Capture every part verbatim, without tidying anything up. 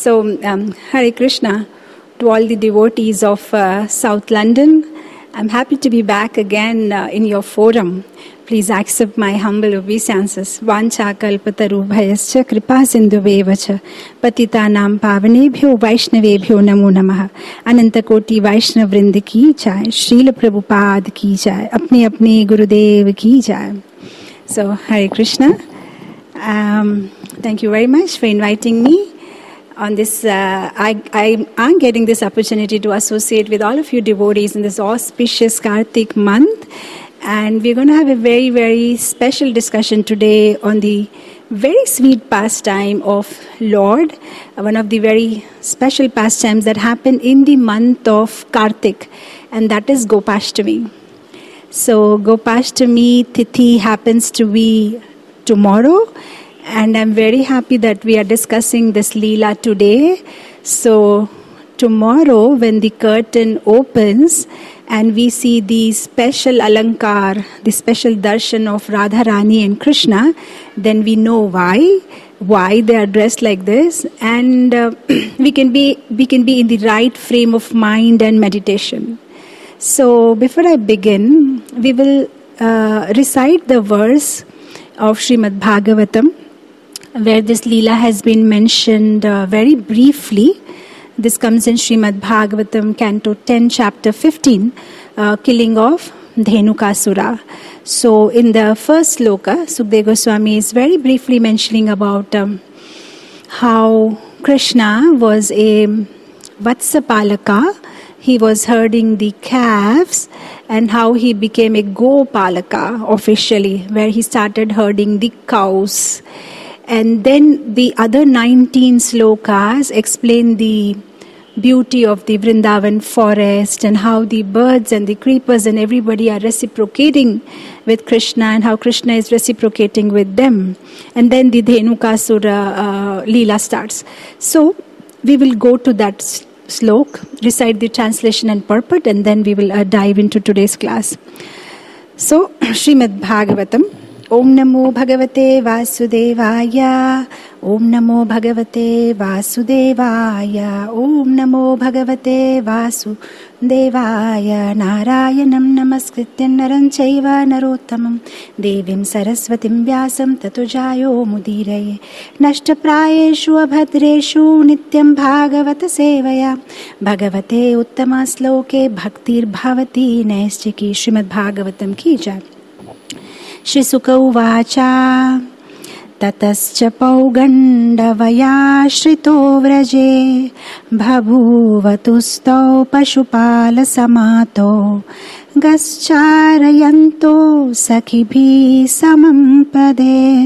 So, um, Hare Krishna to all the devotees of uh, South London. I'm happy to be back again uh, in your forum. Please accept my humble obeisances. Vancha kalpataru bhayascha kripa sindhuvevacha patitanam pavanebhyo vaishnavebhyo namo namaha. Ananta koti Vaishnav vrind ki jai, Srila Prabhupada ki jai, apne apne Gurudev ki jai. So, Hare Krishna. Um, thank you very much for inviting me. On this, uh, I, I am getting this opportunity to associate with all of you devotees in this auspicious Kartik month. And we're going to have a very, very special discussion today on the very sweet pastime of Lord, one of the very special pastimes that happen in the month of Kartik, and that is Gopashtami. So Gopashtami Tithi happens to be tomorrow, and I'm very happy that we are discussing this Leela today. So tomorrow when the curtain opens and we see the special Alankar, the special darshan of Radharani and Krishna, then we know why, why they are dressed like this, and uh, we can be we can be in the right frame of mind and meditation. So before I begin, we will uh, recite the verse of Srimad Bhagavatam, where this Leela has been mentioned uh, very briefly. This comes in Srimad Bhagavatam, Canto ten, Chapter fifteen, uh, killing of Dhenukasura. So in the first sloka, Sukadeva Goswami is very briefly mentioning about um, how Krishna was a Vatsapalaka. He was herding the calves, and how he became a Gopalaka officially, where he started herding the cows. And then the other nineteen slokas explain the beauty of the Vrindavan forest and how the birds and the creepers and everybody are reciprocating with Krishna and how Krishna is reciprocating with them. And then the Dhenukasura uh, Leela starts. So we will go to that slok, recite the translation and purport, and then we will uh, dive into today's class. So, Srimad Bhagavatam. Om Namo Bhagavate Vasudevaya. Om Namo Bhagavate Vasudevaya. Om Namo Bhagavate Vasudevaya. Narayanam Namaskritya Naram Chaiva Narottamam Devim Saraswatim Vyasam Tato Jayo Mudiraye Nashtaprayeshu Abhadreshu Nityam Bhagavata Sevaya Bhagavate Uttama Sloke Bhaktir Bhavati Naischiki. Srimad Bhagavatam ki jai. Shri Sukha uvacha tatascha paugandavaya shrito vraje bhabhuvatustau pashupala samato gascharayanto sakhibhi samam pader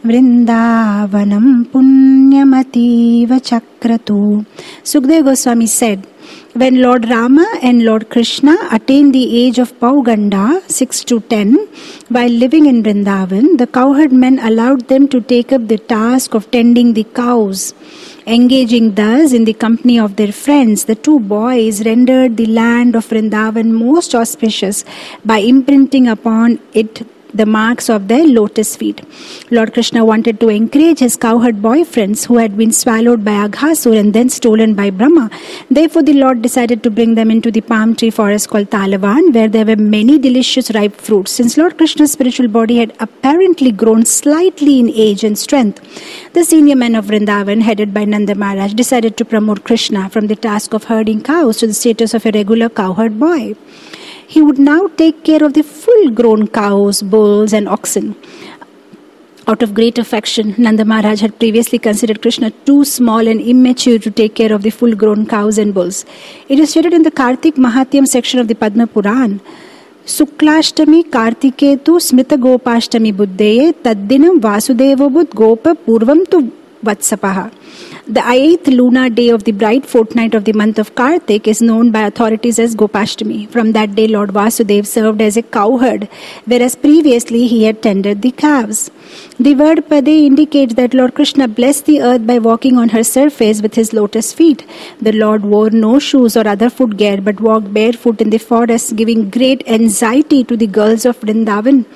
vrindavanam punyamativa chakratu. Sukadeva Goswami said, when Lord Rama and Lord Krishna attained the age of Pauganda, six to ten, while living in Vrindavan, the cowherd men allowed them to take up the task of tending the cows. Engaging thus in the company of their friends, the two boys rendered the land of Vrindavan most auspicious by imprinting upon it the marks of their lotus feet. Lord Krishna wanted to encourage his cowherd boyfriends who had been swallowed by Aghasur and then stolen by Brahma. Therefore, the Lord decided to bring them into the palm tree forest called Talavan, where there were many delicious ripe fruits. Since Lord Krishna's spiritual body had apparently grown slightly in age and strength, the senior men of Vrindavan, headed by Nanda Maharaj, decided to promote Krishna from the task of herding cows to the status of a regular cowherd boy. He would now take care of the full-grown cows, bulls and oxen. Out of great affection, Nanda Maharaj had previously considered Krishna too small and immature to take care of the full-grown cows and bulls. It is stated in the Kartik Mahatyam section of the Padma Puran, Suklashtami Kartiketu Smrita Gopashtami Buddheye Taddinam Vasudevo Buddh Gopa Purvam tu Vatsapaha. The eighth lunar day of the bright fortnight of the month of Kartik is known by authorities as Gopashtami. From that day, Lord Vasudeva served as a cowherd, whereas previously he had tended the calves. The word Pade indicates that Lord Krishna blessed the earth by walking on her surface with his lotus feet. The Lord wore no shoes or other footgear but walked barefoot in the forest, giving great anxiety to the girls of Vrindavan,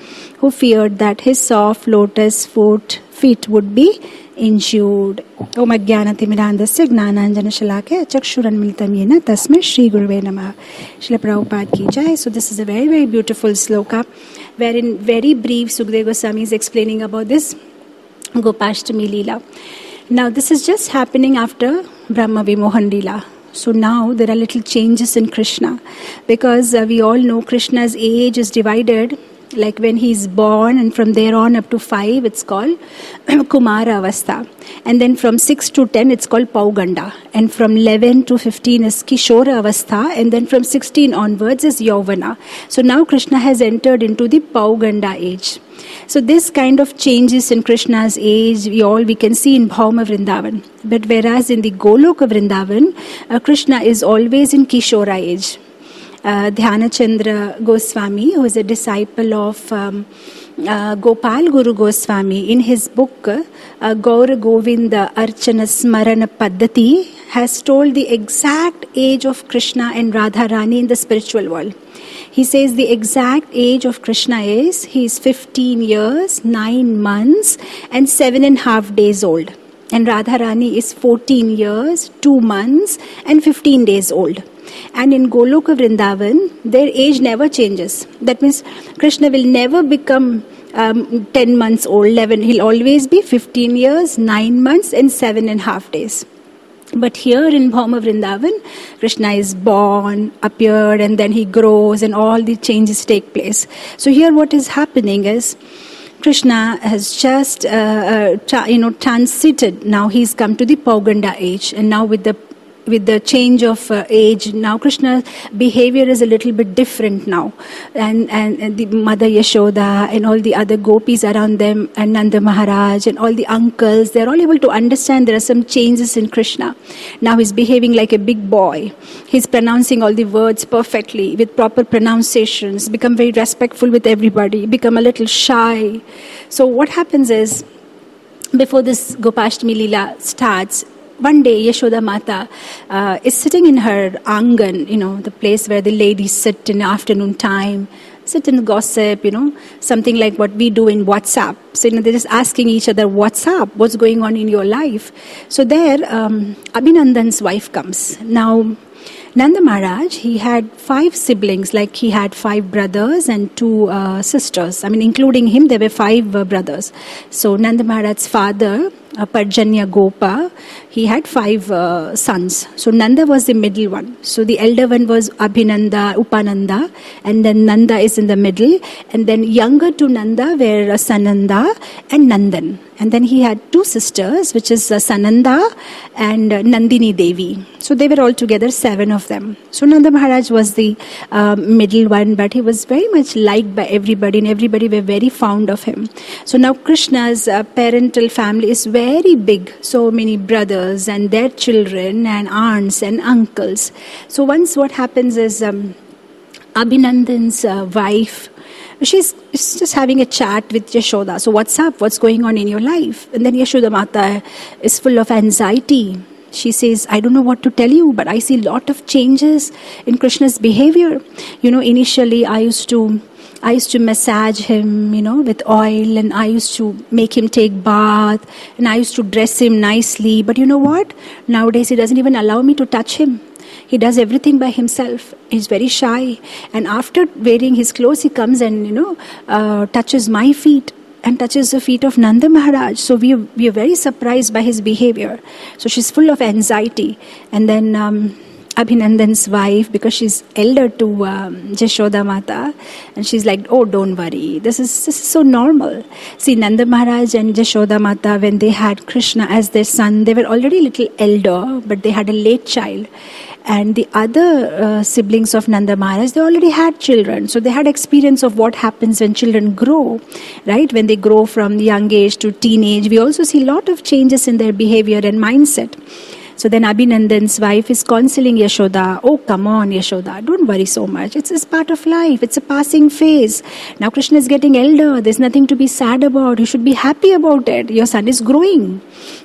who feared that his soft lotus foot feet would be injured. Om Ajnanatimidandasya Gnananjana Shalakaya Chakshuranmilitam Yena Tasmai Shri Guruve Namaha. Srila Prabhupada ki jai. So this is a very, very beautiful sloka, wherein very brief Sukadeva Goswami is explaining about this Gopashtami Leela. Now this is just happening after Brahma Vimohan Leela. So now there are little changes in Krishna, because uh, we all know Krishna's age is divided, like when he is born, and from there on up to five it's called Kumara Avastha, and then from six to ten it's called Pauganda, and from eleven to fifteen is Kishora Avastha, and then from sixteen onwards is Yauvana. So now Krishna has entered into the Pauganda age. So this kind of changes in Krishna's age, we all we can see in Bhauma Vrindavan. But whereas in the Goloka Vrindavan, uh, Krishna is always in Kishora age. Uh, Dhyanachandra Goswami, who is a disciple of um, uh, Gopal Guru Goswami, in his book uh, Gaura Govinda Archana Smarana Paddhati, has told the exact age of Krishna and Radharani in the spiritual world. He says the exact age of Krishna is, he is fifteen years, nine months and seven and a half days old. And Radharani is fourteen years, two months and fifteen days old. And in Goloka Vrindavan, their age never changes. That means Krishna will never become um, ten months old, eleven. He'll always be fifteen years, nine months and seven and a half days. But here in Bhauma Vrindavan, Krishna is born, appeared, and then he grows, and all the changes take place. So here what is happening is, Krishna has just, uh, uh, tra- you know, transited. Now he's come to the Pauganda age, and now with the with the change of uh, age, now Krishna's behavior is a little bit different now. And, and, and the Mother Yashoda and all the other gopis around them, and Nanda Maharaj and all the uncles, they're all able to understand there are some changes in Krishna. Now he's behaving like a big boy. He's pronouncing all the words perfectly with proper pronunciations, become very respectful with everybody, become a little shy. So what happens is, before this Gopashtami Leela starts, one day Yashoda Mata uh, is sitting in her angan, you know, the place where the ladies sit in the afternoon time, sit and gossip, you know, something like what we do in WhatsApp. So, you know, they're just asking each other, what's up? What's going on in your life? So there, um, Abhinandan's wife comes. Now, Nanda Maharaj, he had five siblings, like he had five brothers and two uh, sisters. I mean, including him, there were five uh, brothers. So Nanda Maharaj's father, uh, Parjanya Gopa, he had five uh, sons. So Nanda was the middle one. So the elder one was Abhinanda, Upananda, and then Nanda is in the middle. And then younger to Nanda were uh, Sananda and Nandan. And then he had two sisters, which is uh, Sananda and uh, Nandini Devi. So they were all together seven of them. So Nanda Maharaj was the uh, middle one, but he was very much liked by everybody, and everybody were very fond of him. So now Krishna's uh, parental family is very big. So many brothers and their children and aunts and uncles. So once what happens is um, Abhinandan's uh, wife, She's just having a chat with Yashoda. So what's up? What's going on in your life? And then Yashoda Mata is full of anxiety. She says, I don't know what to tell you, but I see a lot of changes in Krishna's behavior. You know, initially I used to I used to massage him, you know, with oil, and I used to make him take bath, and I used to dress him nicely. But you know what? Nowadays he doesn't even allow me to touch him. He does everything by himself. He's very shy. And after wearing his clothes, he comes and, you know, uh, touches my feet and touches the feet of Nanda Maharaj. So we, we are very surprised by his behavior. So she's full of anxiety. And then um, Abhinandan's wife, because she's elder to um, Jashoda Mata, and she's like, oh, don't worry. This is, this is so normal. See, Nanda Maharaj and Jashoda Mata, when they had Krishna as their son, they were already a little elder, but they had a late child. And the other uh, siblings of Nanda Maharaj, they already had children. So they had experience of what happens when children grow, right? When they grow from young age to teenage, we also see a lot of changes in their behavior and mindset. So then Abhinandan's wife is counseling Yashoda, oh, come on, Yashoda, don't worry so much. It's, it's part of life. It's a passing phase. Now Krishna is getting elder. There's nothing to be sad about. You should be happy about it. Your son is growing.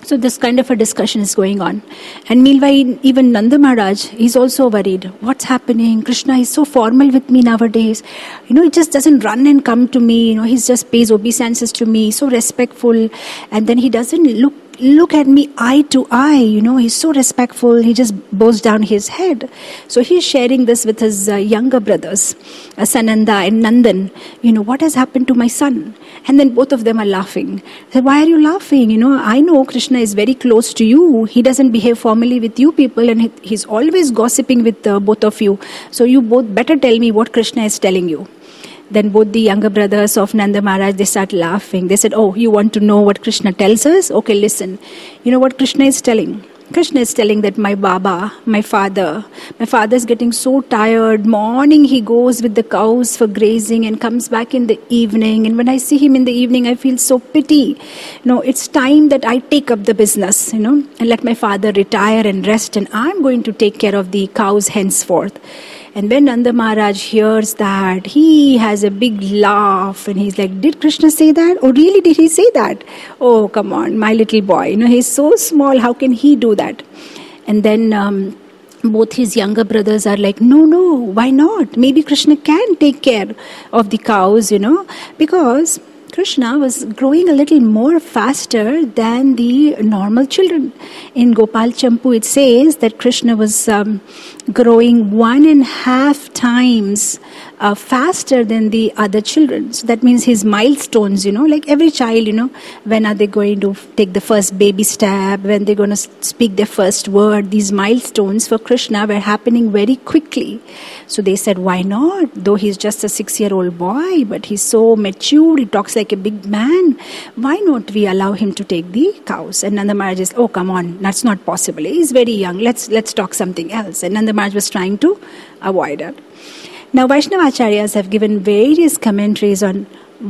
So this kind of a discussion is going on. And meanwhile, even Nanda Maharaj, he's also worried. What's happening? Krishna is so formal with me nowadays. You know, he just doesn't run and come to me. You know, he just pays obeisances to me, so respectful. And then he doesn't look look at me eye to eye. You know, he's so respectful. He just bows down his head. So he's sharing this with his uh, younger brothers, uh, Sananda and Nandan. You know, what has happened to my son? And then both of them are laughing. They said, why are you laughing? You know, I know Krishna is very close to you. He doesn't behave formally with you people, and he, he's always gossiping with uh, both of you. So you both better tell me what Krishna is telling you. Then both the younger brothers of Nanda Maharaj, they start laughing. They said, oh, you want to know what Krishna tells us? Okay, listen. You know what Krishna is telling? Krishna is telling that my Baba, my father, my father is getting so tired. Morning he goes with the cows for grazing and comes back in the evening. And when I see him in the evening, I feel so pity. You know, it's time that I take up the business, you know, and let my father retire and rest. And I'm going to take care of the cows henceforth. And when Nanda Maharaj hears that, he has a big laugh and he's like, did Krishna say that? Oh, really? Did he say that? Oh, come on, my little boy. You know, he's so small. How can he do that? And then um, both his younger brothers are like, no, no, why not? Maybe Krishna can take care of the cows, you know, because Krishna was growing a little more faster than the normal children. In Gopal Champu, it says that Krishna was um, growing one and a half times uh, faster than the other children. So that means his milestones, you know, like every child, you know, when are they going to take the first baby step, when they're going to speak their first word, these milestones for Krishna were happening very quickly. So they said, why not? Though he's just a six-year-old boy, but he's so mature, he talks like a big man. Why not we allow him to take the cows? And Nanda Maharaj is, oh, come on, that's not possible. He's very young. Let's let's talk something else. And Nanda Maharaj was trying to avoid it. Now, Vaishnava Acharyas have given various commentaries on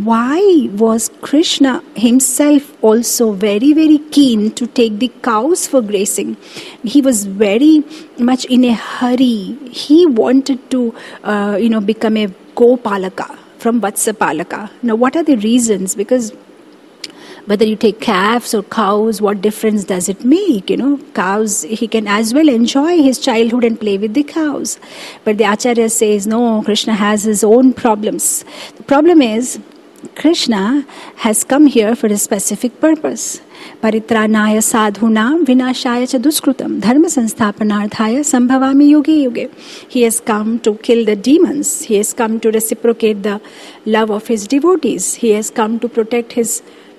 why was Krishna himself also very, very keen to take the cows for grazing. He was very much in a hurry. He wanted to, uh, you know, become a Gopalaka from Vatsapalaka. Now, what are the reasons? Because whether you take calves or cows, what difference does it make? You know, cows, he can as well enjoy his childhood and play with the cows. But the Acharya says, no, Krishna has his own problems. The problem is, Krishna has come here for a specific purpose. Paritranaya sadhunam vinashaya cha duskrutam dharma sansthapanarthaya sambhavami yuge yuge. He has come to kill the demons. He has come to reciprocate the love of his devotees. He has come to protect his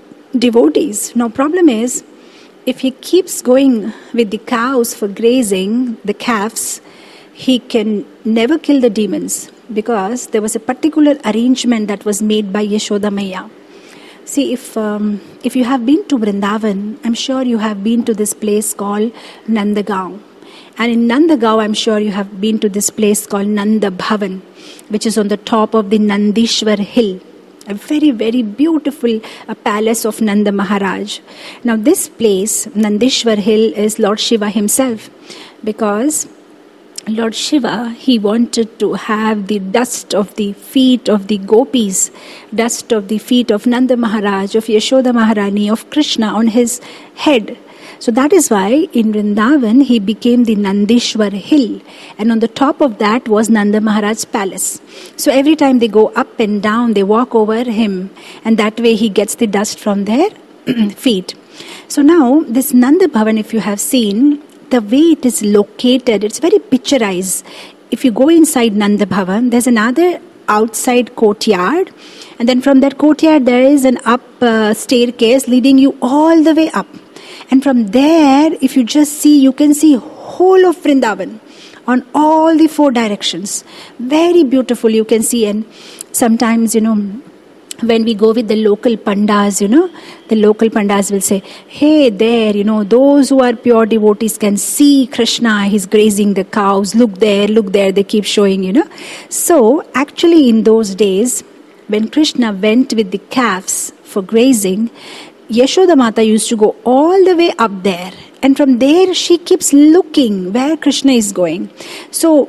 devotees. Now, problem is, if he keeps going with the cows for grazing, the calves, he can never kill the demons, because there was a particular arrangement that was made by Yashoda Maya. See, if um, if you have been to Vrindavan, I'm sure you have been to this place called Nandagaon. And in Nandagaon, I'm sure you have been to this place called Nanda Bhavan, which is on the top of the Nandishwar hill. A very, very beautiful uh, palace of Nanda Maharaj. Now, this place, Nandishwar hill, is Lord Shiva himself, because Lord Shiva, he wanted to have the dust of the feet of the gopis, dust of the feet of Nanda Maharaj, of Yashoda Maharani, of Krishna on his head. So that is why in Vrindavan he became the Nandishwar hill, and on the top of that was Nanda Maharaj's palace. So every time they go up and down, they walk over him, and that way he gets the dust from their feet. So now this Nanda Bhavan, if you have seen, the way it is located, it's very picturized. If you go inside Nanda Bhavan, there's another outside courtyard, and then from that courtyard there is an up uh, staircase leading you all the way up. And from there, if you just see, you can see whole of Vrindavan on all the four directions. Very beautiful, you can see. And sometimes, you know, when we go with the local pandas, you know, the local pandas will say, hey, there, you know, those who are pure devotees can see Krishna, he's grazing the cows, look there, look there, they keep showing, you know. So, actually in those days, when Krishna went with the calves for grazing, Yashoda Mata used to go all the way up there, and from there she keeps looking where Krishna is going. So,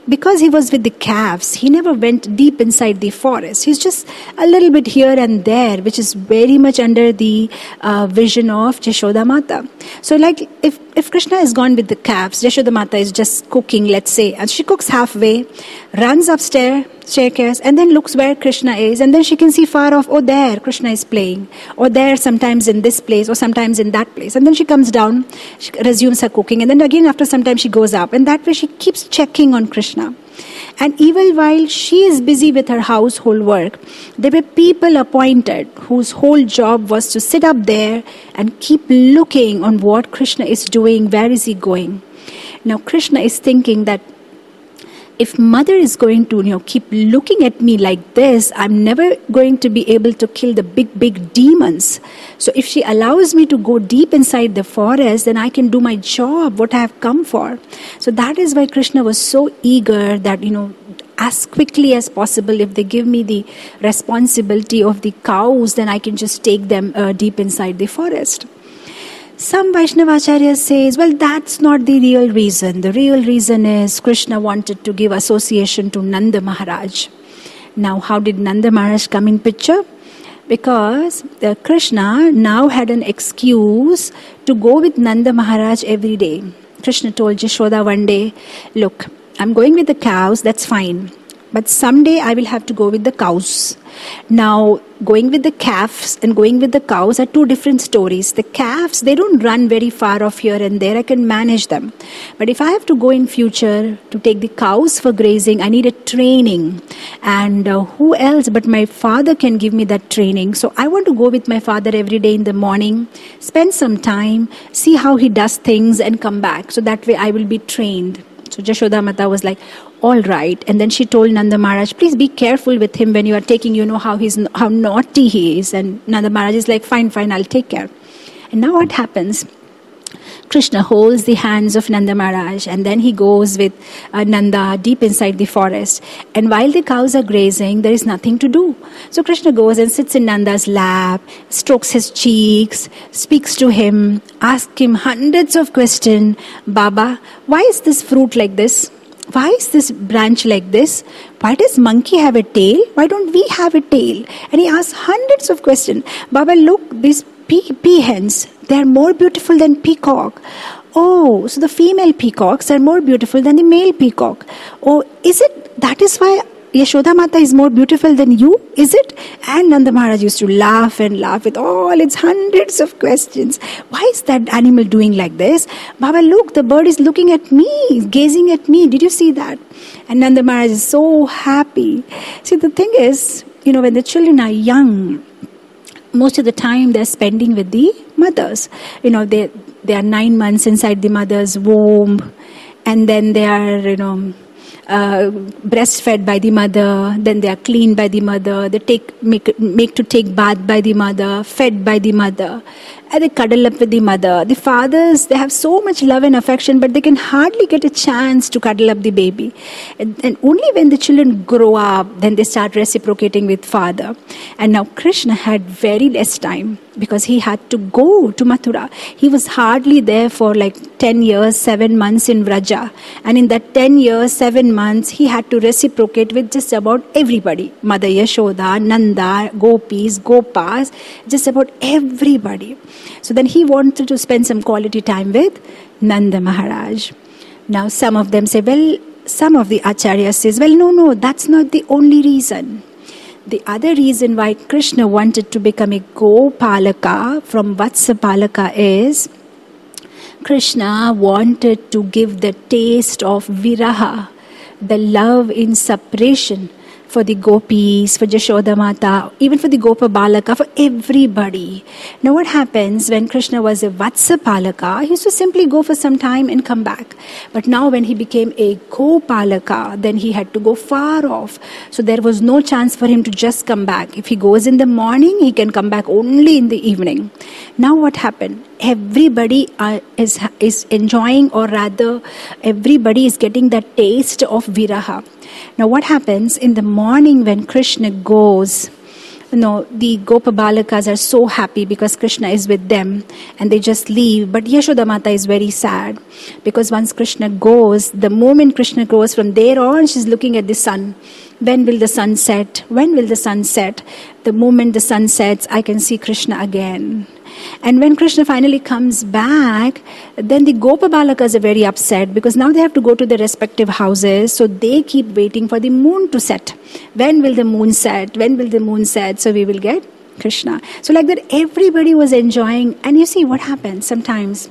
because he was with the calves, he never went deep inside the forest. He's just a little bit here and there, which is very much under the uh, vision of Yashoda Mata. So like if, if Krishna is gone with the calves, Yashoda Mata is just cooking, let's say, and she cooks halfway, runs upstairs, staircase, and then looks where Krishna is, and then she can see far off, oh there, Krishna is playing, or there sometimes in this place, or sometimes in that place. And then she comes down, she resumes her cooking, and then again after some time she goes up, and that way she keeps checking on Krishna. And even while she is busy with her household work, there were people appointed whose whole job was to sit up there and keep looking on what Krishna is doing, where is he going. Now Krishna is thinking that if mother is going to, you know, keep looking at me like this, I'm never going to be able to kill the big, big demons. So if she allows me to go deep inside the forest, then I can do my job, what I have come for. So that is why Krishna was so eager that, you know, as quickly as possible, if they give me the responsibility of the cows, then I can just take them uh, deep inside the forest. Some Vaishnavacharya says, well, that's not the real reason. The real reason is Krishna wanted to give association to Nanda Maharaj. Now, how did Nanda Maharaj come in picture? Because the Krishna now had an excuse to go with Nanda Maharaj every day. Krishna told Yashoda one day, look, I'm going with the cows, that's fine. But someday I will have to go with the cows. Now, going with the calves and going with the cows are two different stories. The calves, they don't run very far off here and there. I can manage them. But if I have to go in future to take the cows for grazing, I need a training. And uh, who else but my father can give me that training? So I want to go with my father every day in the morning, spend some time, see how he does things and come back. So that way I will be trained. So Yashoda Mata was like, all right. And then she told Nanda Maharaj, please be careful with him when you are taking, you know, how he's how naughty he is. And Nanda Maharaj is like, fine, fine, I'll take care. And now what happens? Krishna holds the hands of Nanda Maharaj, and then he goes with uh, Nanda deep inside the forest. And while the cows are grazing, there is nothing to do. So Krishna goes and sits in Nanda's lap, strokes his cheeks, speaks to him, asks him hundreds of questions. Baba, why is this fruit like this? Why is this branch like this? Why does monkey have a tail? Why don't we have a tail? And he asks hundreds of questions. Baba, look, these pea, pea hens, they are more beautiful than peacock. Oh, so the female peacocks are more beautiful than the male peacock. Oh, is it, that is why Yashoda Mata is more beautiful than you? Is it? And Nanda Maharaj used to laugh and laugh with all its hundreds of questions. Why is that animal doing like this? Baba, look, the bird is looking at me, gazing at me. Did you see that? And Nanda Maharaj is so happy. See, the thing is, you know, when the children are young, most of the time they're spending with the mothers. You know, they they are nine months inside the mother's womb, and then they are, you know, uh, breastfed by the mother, then they are cleaned by the mother, they take make make to take bath by the mother, fed by the mother, and they cuddle up with the mother. The fathers, they have so much love and affection, but they can hardly get a chance to cuddle up the baby. And, and only when the children grow up, then they start reciprocating with father. And now Krishna had very less time because he had to go to Mathura. He was hardly there for like ten years, seven months in Vraja. And in that ten years, seven months, he had to reciprocate with just about everybody. Mother Yashoda, Nanda, Gopis, Gopas, just about everybody. So then he wanted to spend some quality time with Nanda Maharaj. Now some of them say, well, some of the acharyas says, well, no, no, that's not the only reason. The other reason why Krishna wanted to become a Gopalaka from Vatsapalaka is Krishna wanted to give the taste of viraha, the love in separation, for the gopis, for Yashoda Mata, even for the Gopa Balaka, for everybody. Now what happens when Krishna was a Vatsapalaka, he used to simply go for some time and come back. But now when he became a Gopalaka, then he had to go far off. So there was no chance for him to just come back. If he goes in the morning, he can come back only in the evening. Now what happened? Everybody uh, is, is enjoying, or rather everybody is getting that taste of viraha. Now what happens in the morning when Krishna goes you know, the Gopa Balakas are so happy because Krishna is with them and they just leave. But Yashoda Mata is very sad because once Krishna goes, the moment Krishna goes, from there on she's looking at the sun. When will the sun set? When will the sun set? The moment the sun sets, I can see Krishna again. And when Krishna finally comes back, then the Gopa Balakas are very upset because now they have to go to their respective houses. So they keep waiting for the moon to set. When will the moon set? When will the moon set? So we will get Krishna. So like that, everybody was enjoying. And you see what happens sometimes.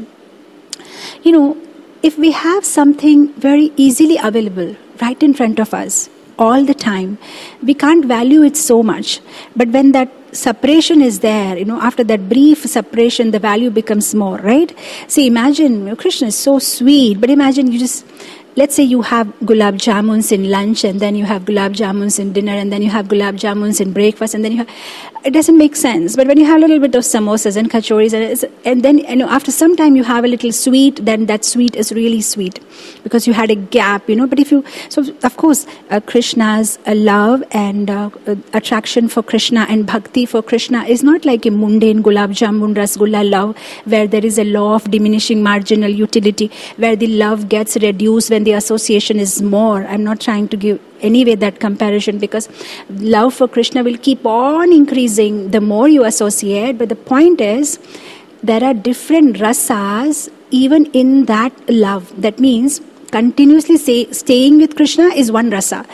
You know, if we have something very easily available right in front of us all the time, we can't value it so much. But when that separation is there, you know, after that brief separation, the value becomes more, right? See, imagine, you know, Krishna is so sweet, but imagine you just, let's say you have gulab jamuns in lunch, and then you have gulab jamuns in dinner, and then you have gulab jamuns in breakfast, and then you have, it doesn't make sense. But when you have a little bit of samosas and kachoris, and, and then, you know, after some time you have a little sweet, then that sweet is really sweet because you had a gap, you know. But if you, so of course, uh, Krishna's uh, love and uh, uh, attraction for Krishna and bhakti for Krishna is not like a mundane gulab jamun rasgulla love where there is a law of diminishing marginal utility, where the love gets reduced when the association is more. I'm not trying to give anyway that comparison because love for Krishna will keep on increasing the more you associate. But the point is, there are different rasas even in that love. That means continuously say, staying with Krishna is one rasa,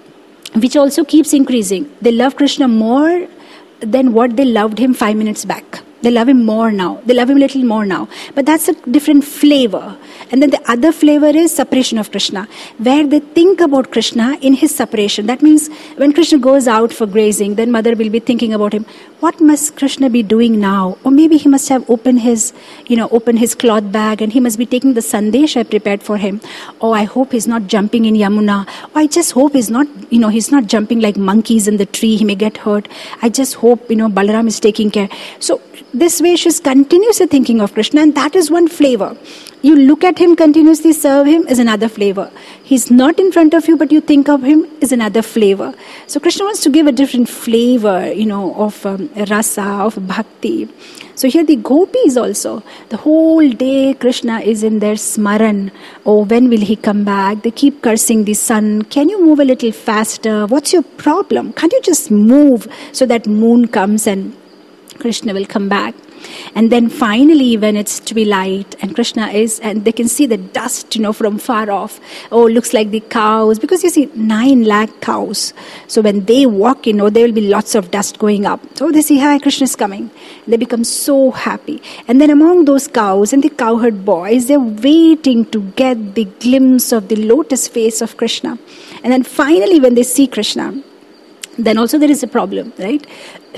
which also keeps increasing. They love Krishna more than what they loved him five minutes back. They love him more now. They love him a little more now. But that's a different flavor. And then the other flavor is separation of Krishna, where they think about Krishna in his separation. That means when Krishna goes out for grazing, then mother will be thinking about him. What must Krishna be doing now? Or maybe he must have opened his, you know, opened his cloth bag and he must be taking the sandesh I prepared for him. Oh, I hope he's not jumping in Yamuna. Oh, I just hope he's not, you know, he's not jumping like monkeys in the tree. He may get hurt. I just hope, you know, Balaram is taking care. So this way she's continuously thinking of Krishna, and that is one flavor. You look at him, continuously serve him is another flavor. He's not in front of you, but you think of him is another flavor. So Krishna wants to give a different flavor, you know, of um, rasa, of bhakti. So here the gopis also, the whole day Krishna is in their smaran. Oh, when will he come back? They keep cursing the sun. Can you move a little faster? What's your problem? Can't you just move so that moon comes and Krishna will come back? And then finally when it's twilight and Krishna is, and they can see the dust, you know, from far off. Oh, looks like the cows, because you see nine lakh cows. So when they walk, you know, there will be lots of dust going up. So they see, hi, Krishna is coming. They become so happy. And then among those cows and the cowherd boys, they're waiting to get the glimpse of the lotus face of Krishna. And then finally when they see Krishna, then also there is a problem, right?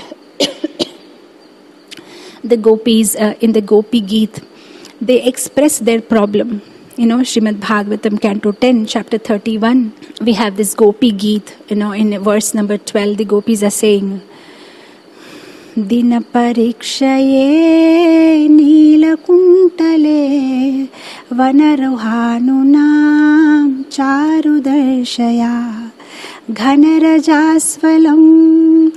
The gopis uh, in the Gopi Geet, they express their problem. You know, Srimad Bhagavatam, Canto ten, Chapter thirty-one, we have this Gopi Geet. You know, in verse number twelve, the gopis are saying, Dina parikshaye nila kuntale vanarohanunam charu darshaya ghanarajasvalam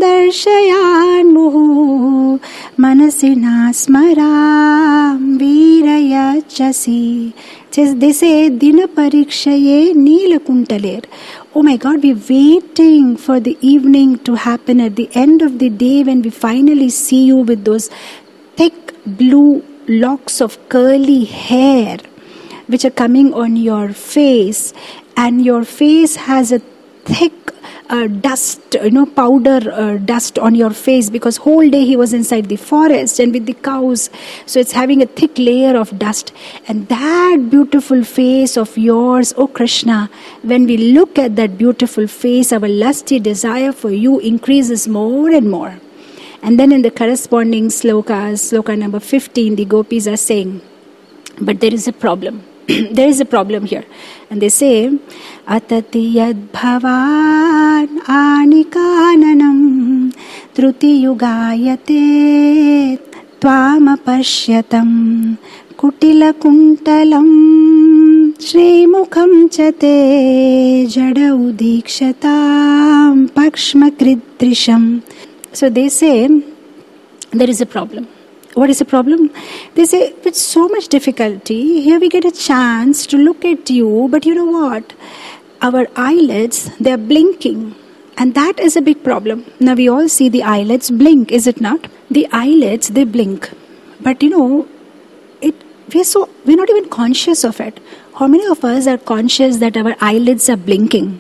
darshayanu manasina smaram virayachasi. They say, Dina parikshaye nila kuntaler. Oh my God, we're waiting for the evening to happen at the end of the day when we finally see you with those thick blue locks of curly hair which are coming on your face, and your face has a thick uh, dust, you know, powder uh, dust on your face, because whole day he was inside the forest and with the cows, so it's having a thick layer of dust. And that beautiful face of yours, oh Krishna, when we look at that beautiful face, our lusty desire for you increases more and more. And then in the corresponding slokas, sloka number fifteen, the gopis are saying, but there is a problem. There is a problem here. And they say, Atati yad bhavan anikananam truti yugayate tvama pashyatam kutila kuntalam shrimukham chate jada udikshatam pakshma kridrisham So they say, there is a problem. What is the problem? They say, with so much difficulty, here we get a chance to look at you, but you know what? Our eyelids, they're blinking. And that is a big problem. Now we all see the eyelids blink, is it not? The eyelids, they blink. But you know, it we're so we're not even conscious of it. How many of us are conscious that our eyelids are blinking?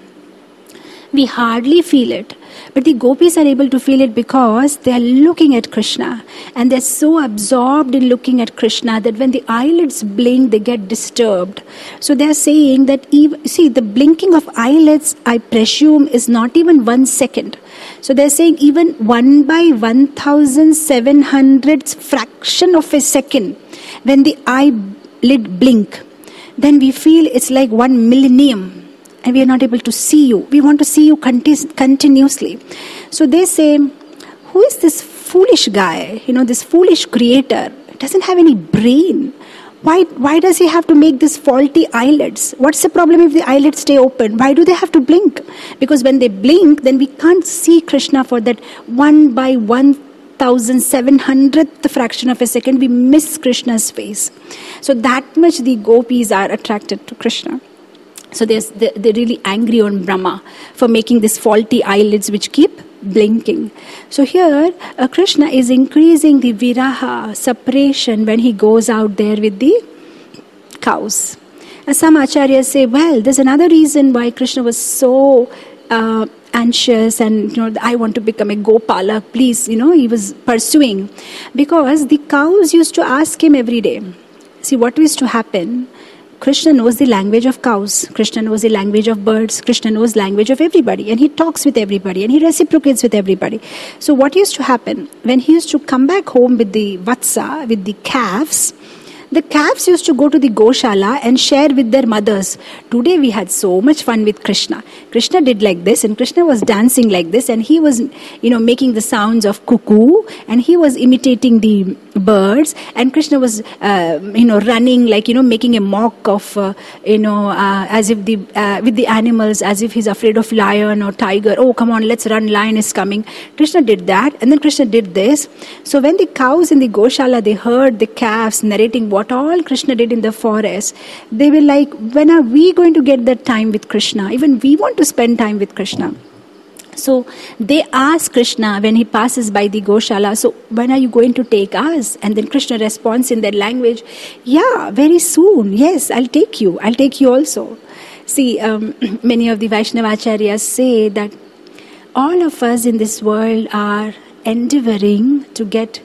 We hardly feel it. But the gopis are able to feel it because they are looking at Krishna. And they're so absorbed in looking at Krishna that when the eyelids blink, they get disturbed. So they're saying that, even, see, the blinking of eyelids, I presume, is not even one second. So they're saying even one by one thousand seven hundredth fraction of a second, when the eyelid blink, then we feel it's like one millennium. And we are not able to see you. We want to see you conti- continuously. So they say, who is this foolish guy? You know, this foolish creator. Doesn't have any brain. Why, why does he have to make these faulty eyelids? What's the problem if the eyelids stay open? Why do they have to blink? Because when they blink, then we can't see Krishna for that one by one thousand seven hundredth fraction of a second. We miss Krishna's face. So that much the gopis are attracted to Krishna. So they're, they're really angry on Brahma for making these faulty eyelids which keep blinking. So here, uh, Krishna is increasing the viraha, separation, when he goes out there with the cows. And some acharyas say, well, there's another reason why Krishna was so uh, anxious and, you know, I want to become a gopalak, please, you know, he was pursuing. Because the cows used to ask him every day. See, what used to happen? Krishna knows the language of cows. Krishna knows the language of birds. Krishna knows the language of everybody. And he talks with everybody. And he reciprocates with everybody. So what used to happen? When he used to come back home with the vatsa, with the calves, the calves used to go to the Goshala and share with their mothers. Today we had so much fun with Krishna. Krishna did like this, and Krishna was dancing like this, and he was, you know, making the sounds of cuckoo, and he was imitating the birds, and Krishna was, uh, you know, running, like, you know, making a mock of, uh, you know, uh, as if the, uh, with the animals, as if he's afraid of lion or tiger. Oh, come on, let's run, lion is coming. Krishna did that, and then Krishna did this. So when the cows in the Goshala, they heard the calves narrating what all Krishna did in the forest, they were like, when are we going to get that time with Krishna? Even we want to spend time with Krishna. So they ask Krishna when he passes by the Goshala, so when are you going to take us? And then Krishna responds in their language, yeah, very soon. Yes, I'll take you. I'll take you also. See, um, many of the Vaishnavacharyas say that all of us in this world are endeavoring to get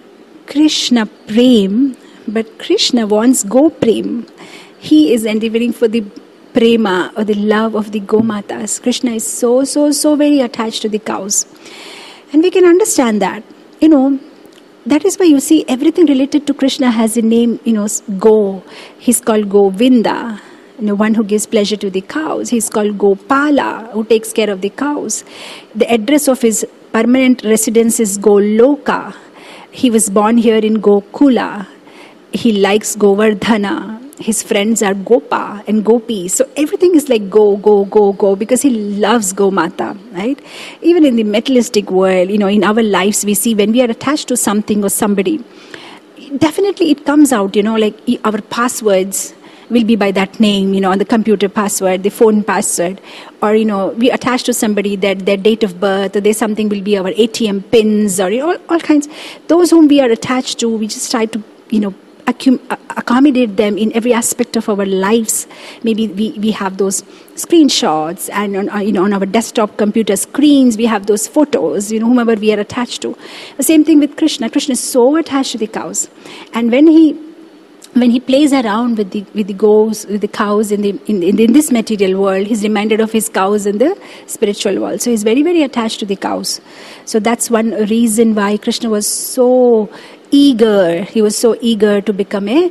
Krishna Prem, but Krishna wants Go Prem. He is endeavoring for the prema or the love of the Gomatas. Krishna is so, so, so very attached to the cows. And we can understand that. You know, that is why you see everything related to Krishna has a name, you know, Go. He's called Govinda, you know, one who gives pleasure to the cows. He's called Gopala, who takes care of the cows. The address of his permanent residence is Goloka. He was born here in Gokula. He likes Govardhana. His friends are Gopa and Gopi. So everything is like go, go, go, go, because he loves Gomata, right? Even in the materialistic world, you know, in our lives, we see when we are attached to something or somebody, definitely it comes out, you know, like our passwords will be by that name, you know, on the computer password, the phone password, or, you know, we attach to somebody that their date of birth, or there's something will be our A T M pins, or, you know, all, all kinds. Those whom we are attached to, we just try to, you know, accommodate them in every aspect of our lives. Maybe we, we have those screenshots, and on, you know, on our desktop computer screens we have those photos, you know, whomever we are attached to. The same thing with Krishna. Krishna is so attached to the cows, and when he when he plays around with the with the goats, with the cows in the in, in, in this material world, he's reminded of his cows in the spiritual world. So he's very, very attached to the cows. So that's one reason why Krishna was so eager. He was so eager to become a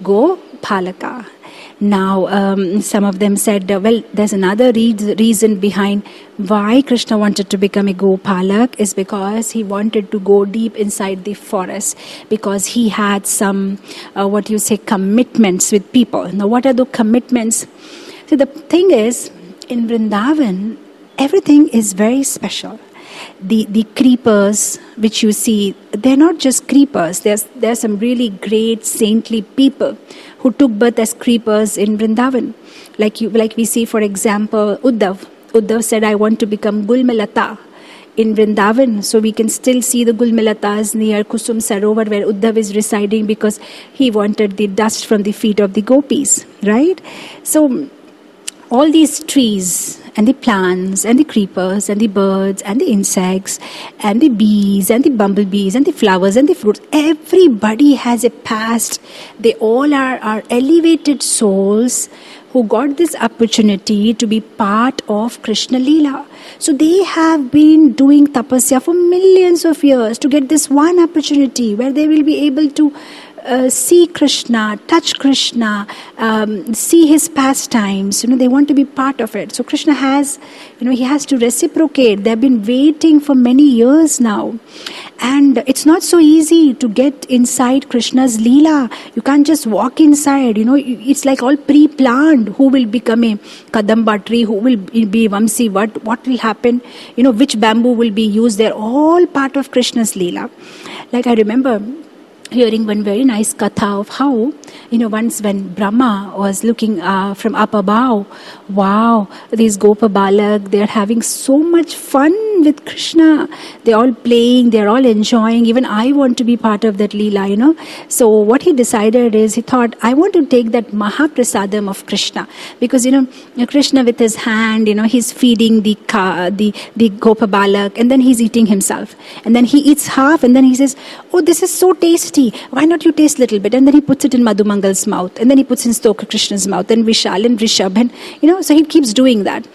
Gopalaka. Now, um, some of them said, uh, well, there's another re- reason behind why Krishna wanted to become a Gopalak is because he wanted to go deep inside the forest, because he had some, uh, what you say, commitments with people. Now, what are the commitments? So the thing is, in Vrindavan, everything is very special. the, the creepers, which you see, they're not just creepers. There's, there's some really great saintly people who took birth as creepers in Vrindavan. Like, you, like we see, for example, Uddhav. Uddhav said, I want to become Gulmalata in Vrindavan. So we can still see the Gulmalatas near Kusum Sarovar where Uddhav is residing because he wanted the dust from the feet of the gopis, right? So all these trees and the plants and the creepers and the birds and the insects and the bees and the bumblebees and the flowers and the fruits, everybody has a past. They all are, are elevated souls who got this opportunity to be part of Krishna Leela. So they have been doing tapasya for millions of years to get this one opportunity where they will be able to Uh, see Krishna, touch Krishna, um, see his pastimes. You know, they want to be part of it. So Krishna has, you know, he has to reciprocate. They've been waiting for many years now. And it's not so easy to get inside Krishna's Leela. You can't just walk inside. You know, it's like all pre-planned. Who will become a Kadamba tree? Who will be Vamsi? What, what will happen? You know, which bamboo will be used? They're all part of Krishna's Leela. Like I remember hearing one very nice katha of how, you know, once when Brahma was looking uh, from up above, wow, these Gopa Balak, they're having so much fun with Krishna. They're all playing, they're all enjoying. Even I want to be part of that Leela, you know. So what he decided is, he thought, I want to take that Mahaprasadam of Krishna. Because, you know, Krishna with his hand, you know, he's feeding the, ka, the, the Gopa Balak, and then he's eating himself. And then he eats half, and then he says, oh, this is so tasty. Why not you taste a little bit? And then he puts it in Madhumangal's mouth. And then he puts in Stoka Krishna's mouth. And Vishal and Rishabh. And, you know, so he keeps doing that.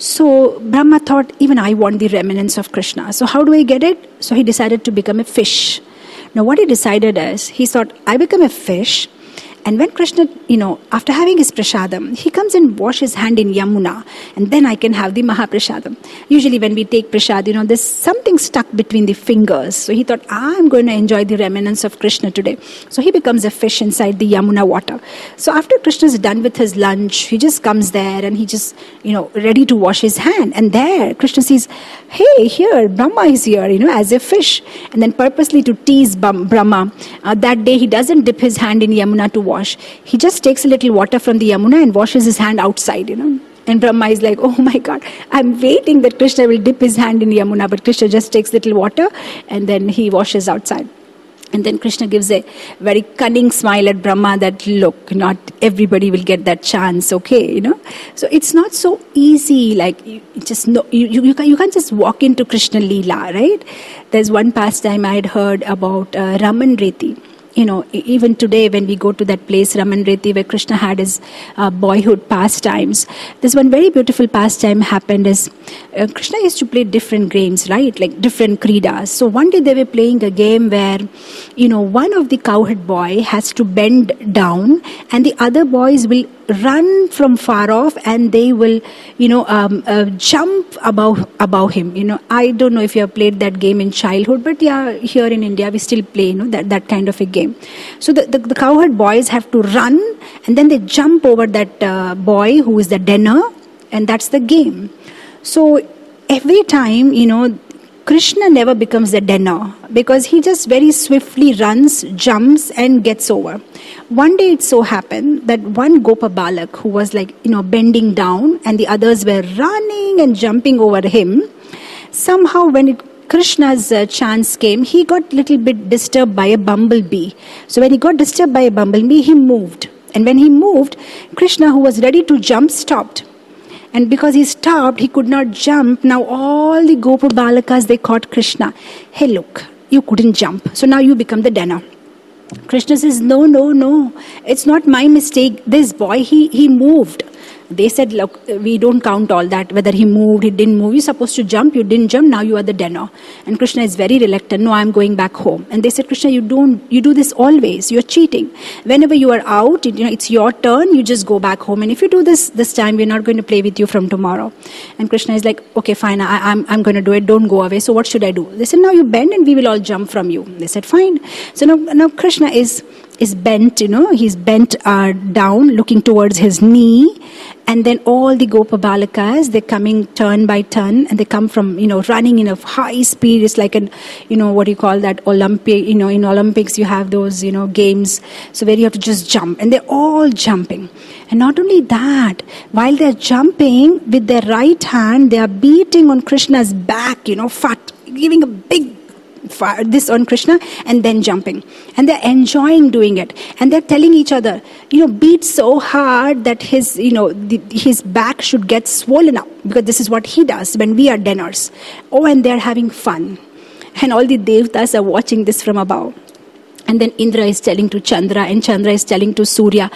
So Brahma thought, even I want the remnants of Krishna. So how do I get it? So he decided to become a fish. Now what he decided is, he thought, I become a fish. And when Krishna, you know, after having his prasadam, he comes and washes his hand in Yamuna, and then I can have the Mahaprasadam. Usually when we take prasad, you know, there's something stuck between the fingers. So he thought, I'm going to enjoy the remnants of Krishna today. So he becomes a fish inside the Yamuna water. So after Krishna is done with his lunch, he just comes there and he just, you know, ready to wash his hand. And there, Krishna says, hey, here, Brahma is here, you know, as a fish. And then purposely to tease Brahma, uh, that day he doesn't dip his hand in Yamuna to wash. He just takes a little water from the Yamuna and washes his hand outside, you know. And Brahma is like, oh my God, I'm waiting that Krishna will dip his hand in Yamuna, but Krishna just takes little water and then he washes outside. And then Krishna gives a very cunning smile at Brahma that, look, not everybody will get that chance, okay, you know. So it's not so easy, like, you just know, you, you, you, can, you can't just walk into Krishna Leela, right? There's one pastime I had heard about uh, Raman Reti. You know, even today when we go to that place, Raman Reti, where Krishna had his uh, boyhood pastimes, there's one very beautiful pastime happened is, uh, Krishna used to play different games, right? Like different kridas. So one day they were playing a game where, you know, one of the cowherd boy has to bend down and the other boys will run from far off and they will, you know, um, uh, jump above above him. You know, I don't know if you have played that game in childhood, but yeah, here in India we still play, you know, that, that kind of a game. So the, the, the cowherd boys have to run and then they jump over that uh, boy who is the denner, and that's the game. So every time, you know, Krishna never becomes the denner because he just very swiftly runs, jumps and gets over. One day it so happened that one Gopa Balak who was like, you know, bending down and the others were running and jumping over him, somehow when it Krishna's uh, chance came, he got a little bit disturbed by a bumblebee. So when he got disturbed by a bumblebee, he moved. And when he moved, Krishna, who was ready to jump, stopped. And because he stopped, he could not jump. Now all the Gopa Balakas, they caught Krishna. Hey, look, you couldn't jump. So now you become the denner. Krishna says, no, no, no. It's not my mistake. This boy, he, he moved. They said, look, we don't count all that, whether he moved, he didn't move. You're supposed to jump, you didn't jump, now you are the denner. And Krishna is very reluctant, no, I'm going back home. And they said, Krishna, you don't, you do this always, you're cheating. Whenever you are out, you know, it's your turn, you just go back home. And if you do this this time, we're not going to play with you from tomorrow. And Krishna is like, okay, fine, I, I'm, I'm going to do it, don't go away. So what should I do? They said, now you bend and we will all jump from you. They said, fine. So now, now Krishna is is bent, you know, he's bent uh, down, looking towards his knee. And then all the Gopa Balakas, they're coming turn by turn, and they come from, you know, running in a high speed. It's like an, you know, what do you call that, Olympic, you know, in Olympics you have those, you know, games, so where you have to just jump, and they're all jumping. And not only that, while they're jumping, with their right hand, they are beating on Krishna's back, you know, fat, giving a big fire, this on Krishna, and then jumping. And they're enjoying doing it. And they're telling each other, you know, beat so hard that his, you know, the, his back should get swollen up, because this is what he does when we are dinners. Oh, and they're having fun. And all the devtas are watching this from above. And then Indra is telling to Chandra, and Chandra is telling to Surya,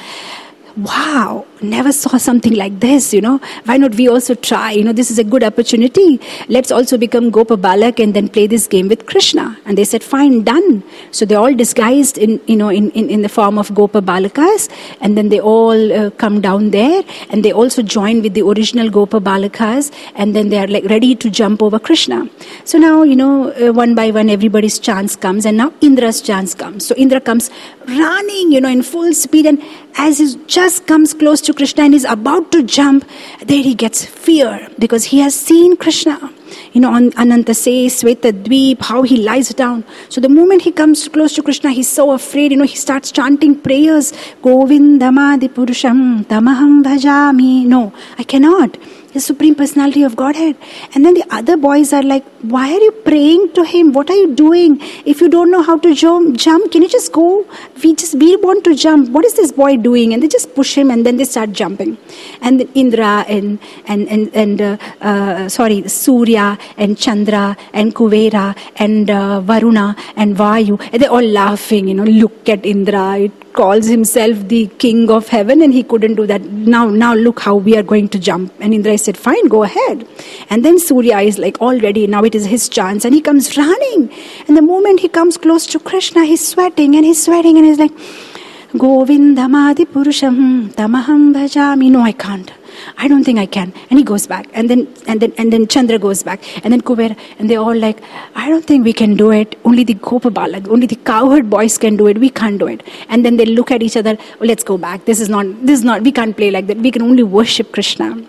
wow, never saw something like this, you know. Why not we also try? You know, this is a good opportunity. Let's also become Gopa Balak and then play this game with Krishna. And they said, fine, done. So they're all disguised in, you know, in, in, in the form of Gopa Balakas. And then they all uh, come down there, and they also join with the original Gopa Balakas. And then they're like ready to jump over Krishna. So now, you know, uh, one by one, everybody's chance comes. And now Indra's chance comes. So Indra comes running, you know, in full speed. And as he just comes close to Krishna and is about to jump, there he gets fear, because he has seen Krishna, you know, on Anantase, Sweta Dweep, how he lies down. So the moment he comes close to Krishna, he's so afraid, you know, he starts chanting prayers. Govindamadi Purusham Tamaham Bhajami. No, I cannot. The Supreme Personality of Godhead. And then the other boys are like, why are you praying to him? What are you doing? If you don't know how to jump, jump, can you just go? We just, we want to jump. What is this boy doing? And they just push him, and then they start jumping. And then Indra and, and, and, and uh, uh, sorry, Surya and Chandra and Kuvera and uh, Varuna and Vayu, and they're all laughing, you know, look at Indra. It calls himself the king of heaven, and he couldn't do that. Now, now look how we are going to jump. And Indra said, fine, go ahead. And then Surya is like, all ready. Now it is his chance. And he comes running. And the moment he comes close to Krishna, he's sweating and he's sweating and he's like, Govindamadi Purusham Tamaham Bhajami. No, I can't. I don't think I can. And he goes back. And then and then and then Chandra goes back. And then Kubera. And they're all like, I don't think we can do it. Only the Gopa Balak, only the cowherd boys can do it. We can't do it. And then they look at each other, oh, let's go back. This is not this is not we can't play like that. We can only worship Krishna.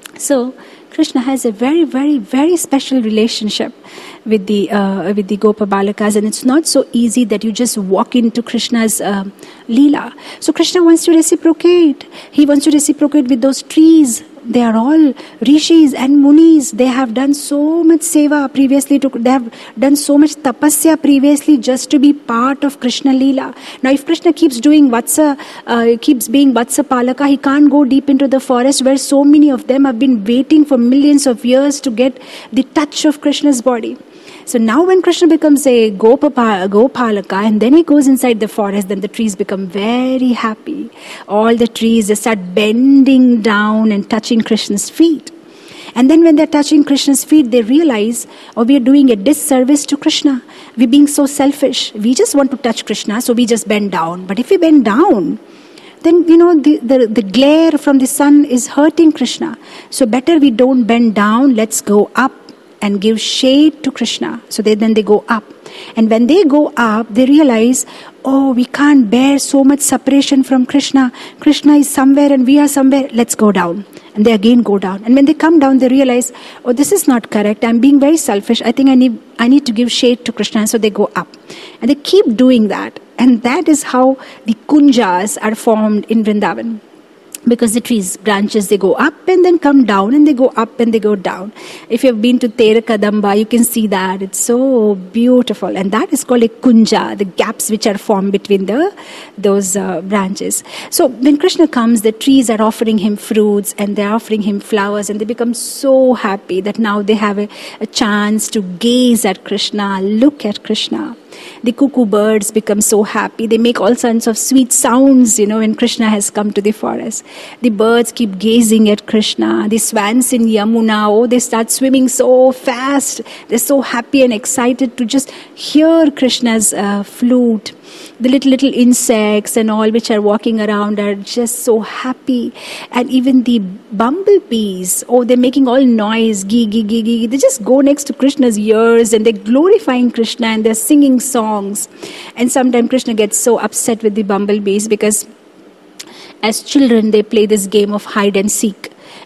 So Krishna has a very, very, very special relationship with the uh, with the Gopa Balakas, and it's not so easy that you just walk into Krishna's uh, Leela. So Krishna wants to reciprocate. He wants to reciprocate with those trees. They are all rishis and munis. They have done so much seva previously. To, they have done so much tapasya previously just to be part of Krishna Leela. Now if Krishna keeps doing Vatsa, uh, keeps being Vatsa Palaka, he can't go deep into the forest where so many of them have been waiting for millions of years to get the touch of Krishna's body. So now when Krishna becomes a Gopapa, Gopalaka, and then he goes inside the forest, then the trees become very happy. All the trees, they start bending down and touching Krishna's feet. And then when they're touching Krishna's feet, they realize, oh, we are doing a disservice to Krishna. We're being so selfish. We just want to touch Krishna, so we just bend down. But if we bend down, then, you know, the, the, the glare from the sun is hurting Krishna. So better we don't bend down, let's go up and give shade to Krishna. So they, then they go up. And when they go up, they realize, oh, we can't bear so much separation from Krishna. Krishna is somewhere and we are somewhere. Let's go down. And they again go down. And when they come down, they realize, oh, this is not correct. I'm being very selfish. I think I need I need to give shade to Krishna. So they go up. And they keep doing that. And that is how the kunjas are formed in Vrindavan. Because the trees, branches, they go up and then come down, and they go up and they go down. If you've been to Tera Kadamba, you can see that. It's so beautiful. And that is called a kunja, the gaps which are formed between the those uh, branches. So when Krishna comes, the trees are offering him fruits and they're offering him flowers, and they become so happy that now they have a, a chance to gaze at Krishna, look at Krishna. The cuckoo birds become so happy. They make all sorts of sweet sounds, you know, when Krishna has come to the forest. The birds keep gazing at Krishna. The swans in Yamuna, oh, they start swimming so fast. They're so happy and excited to just hear Krishna's uh, flute. The little, little insects and all which are walking around are just so happy. And even the bumblebees, oh, they're making all noise, gee, gee, gee, gee. They just go next to Krishna's ears and they're glorifying Krishna and they're singing songs. And sometimes Krishna gets so upset with the bumblebees because as children they play this game of hide and seek.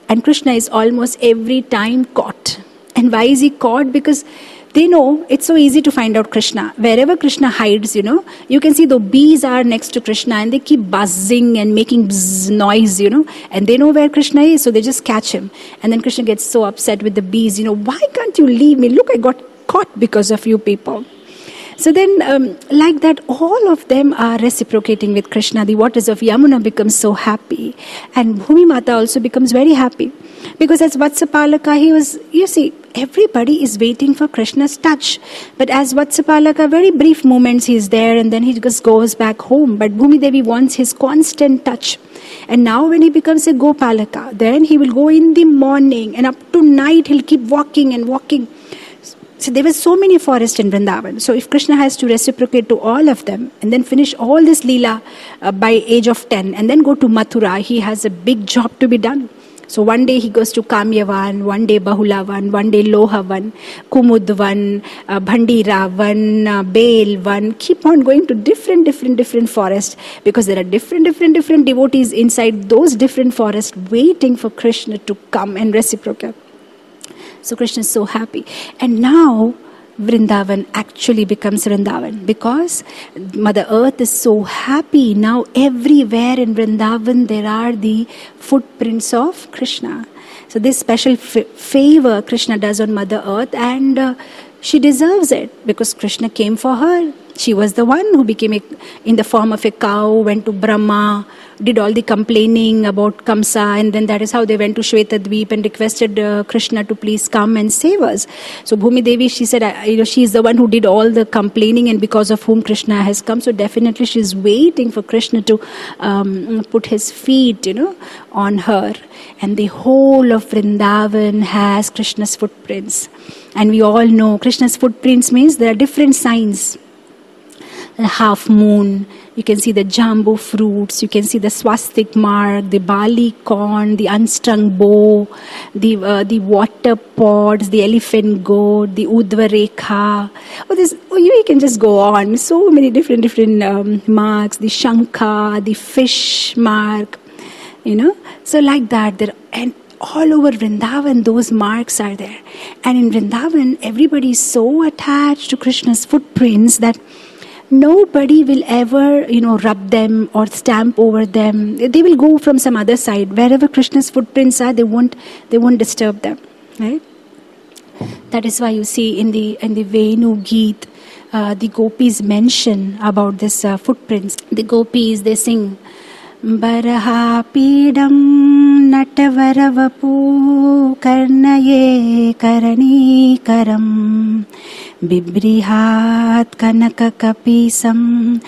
And Krishna is almost every time caught. And why is he caught? Because they know it's so easy to find out Krishna. Wherever Krishna hides, you know, you can see the bees are next to Krishna and they keep buzzing and making bzz noise, you know, and they know where Krishna is, so they just catch him. And then Krishna gets so upset with the bees, you know, why can't you leave me? Look, I got caught because of you people. So then, um, like that, all of them are reciprocating with Krishna. The waters of Yamuna become so happy. And Bhumi Mata also becomes very happy. Because as Vatsapalaka, he was, you see, everybody is waiting for Krishna's touch. But as Vatsapalaka, very brief moments he is there and then he just goes back home. But Bhumi Devi wants his constant touch. And now when he becomes a Gopalaka, then he will go in the morning and up to night he'll keep walking and walking. So there were so many forests in Vrindavan. So if Krishna has to reciprocate to all of them and then finish all this Leela uh, by age of ten and then go to Mathura, he has a big job to be done. So one day he goes to Kamyavan, one day Bahulavan, one day Lohavan, Kumudvan, uh, Bhandiravan, uh, Belvan. Keep on going to different, different, different forests because there are different, different, different devotees inside those different forests waiting for Krishna to come and reciprocate. So Krishna is so happy. And now Vrindavan actually becomes Vrindavan because Mother Earth is so happy. Now everywhere in Vrindavan there are the footprints of Krishna. So this special f- favor Krishna does on Mother Earth, and uh, she deserves it because Krishna came for her. She was the one who became a, in the form of a cow, went to Brahma, did all the complaining about Kamsa, and then that is how they went to Shvetadweep and requested uh, Krishna to please come and save us. So Bhumi Devi, she said, I, you know, she is the one who did all the complaining and because of whom Krishna has come. So definitely she is waiting for Krishna to um, put his feet, you know, on her. And the whole of Vrindavan has Krishna's footprints. And we all know Krishna's footprints means there are different signs. The half moon, you can see the jambu fruits, you can see the swastik mark, the barley corn, the unstrung bow, the uh, the water pods, the elephant goat, the udva rekha. Oh, this, oh, you can just go on. So many different different um, marks, the shankha, the fish mark, you know. So like that, there and all over Vrindavan, those marks are there. And in Vrindavan, everybody is so attached to Krishna's footprints that nobody will ever, you know, rub them or stamp over them. They will go from some other side. Wherever Krishna's footprints are, they won't, they won't disturb them, right? That is why you see in the in the Venu Geet, uh, the gopis mention about this uh, footprints. The gopis, they sing, Baraha Pidam Natavaravapu Karnaye Karani Karam Bibrihat Kanaka Kapisam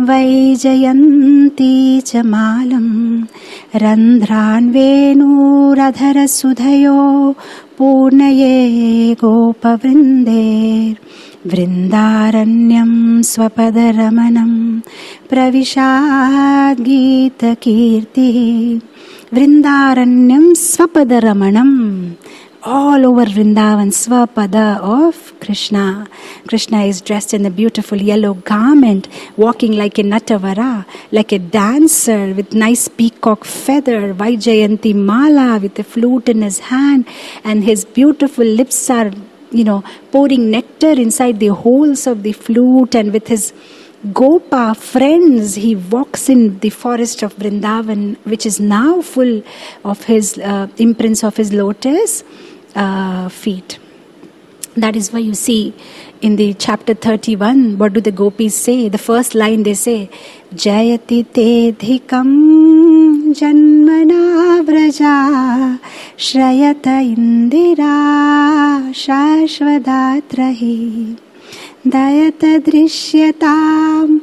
Vaijayanti Chamalam Randhran Venu Radhara Sudhayo Purnaye Gopavrinde Vrindaranyam Swapadaramanam Pravishad Gita Kirti Vrindaranyam Swapadaramanam. All over Vrindavan, Swapada of Krishna. Krishna is dressed in a beautiful yellow garment, walking like a Natavara, like a dancer with nice peacock feather, Vaijayanti Mala with a flute in his hand, and his beautiful lips are, you know, pouring nectar inside the holes of the flute, and with his Gopa friends, he walks in the forest of Vrindavan, which is now full of his uh, imprints of his lotus uh, feet. That is why you see in the chapter thirty-one, what do the gopis say? The first line they say, Jayati te dhikam janmana vraja shrayata indira shashvadatrahi dayata drisyatam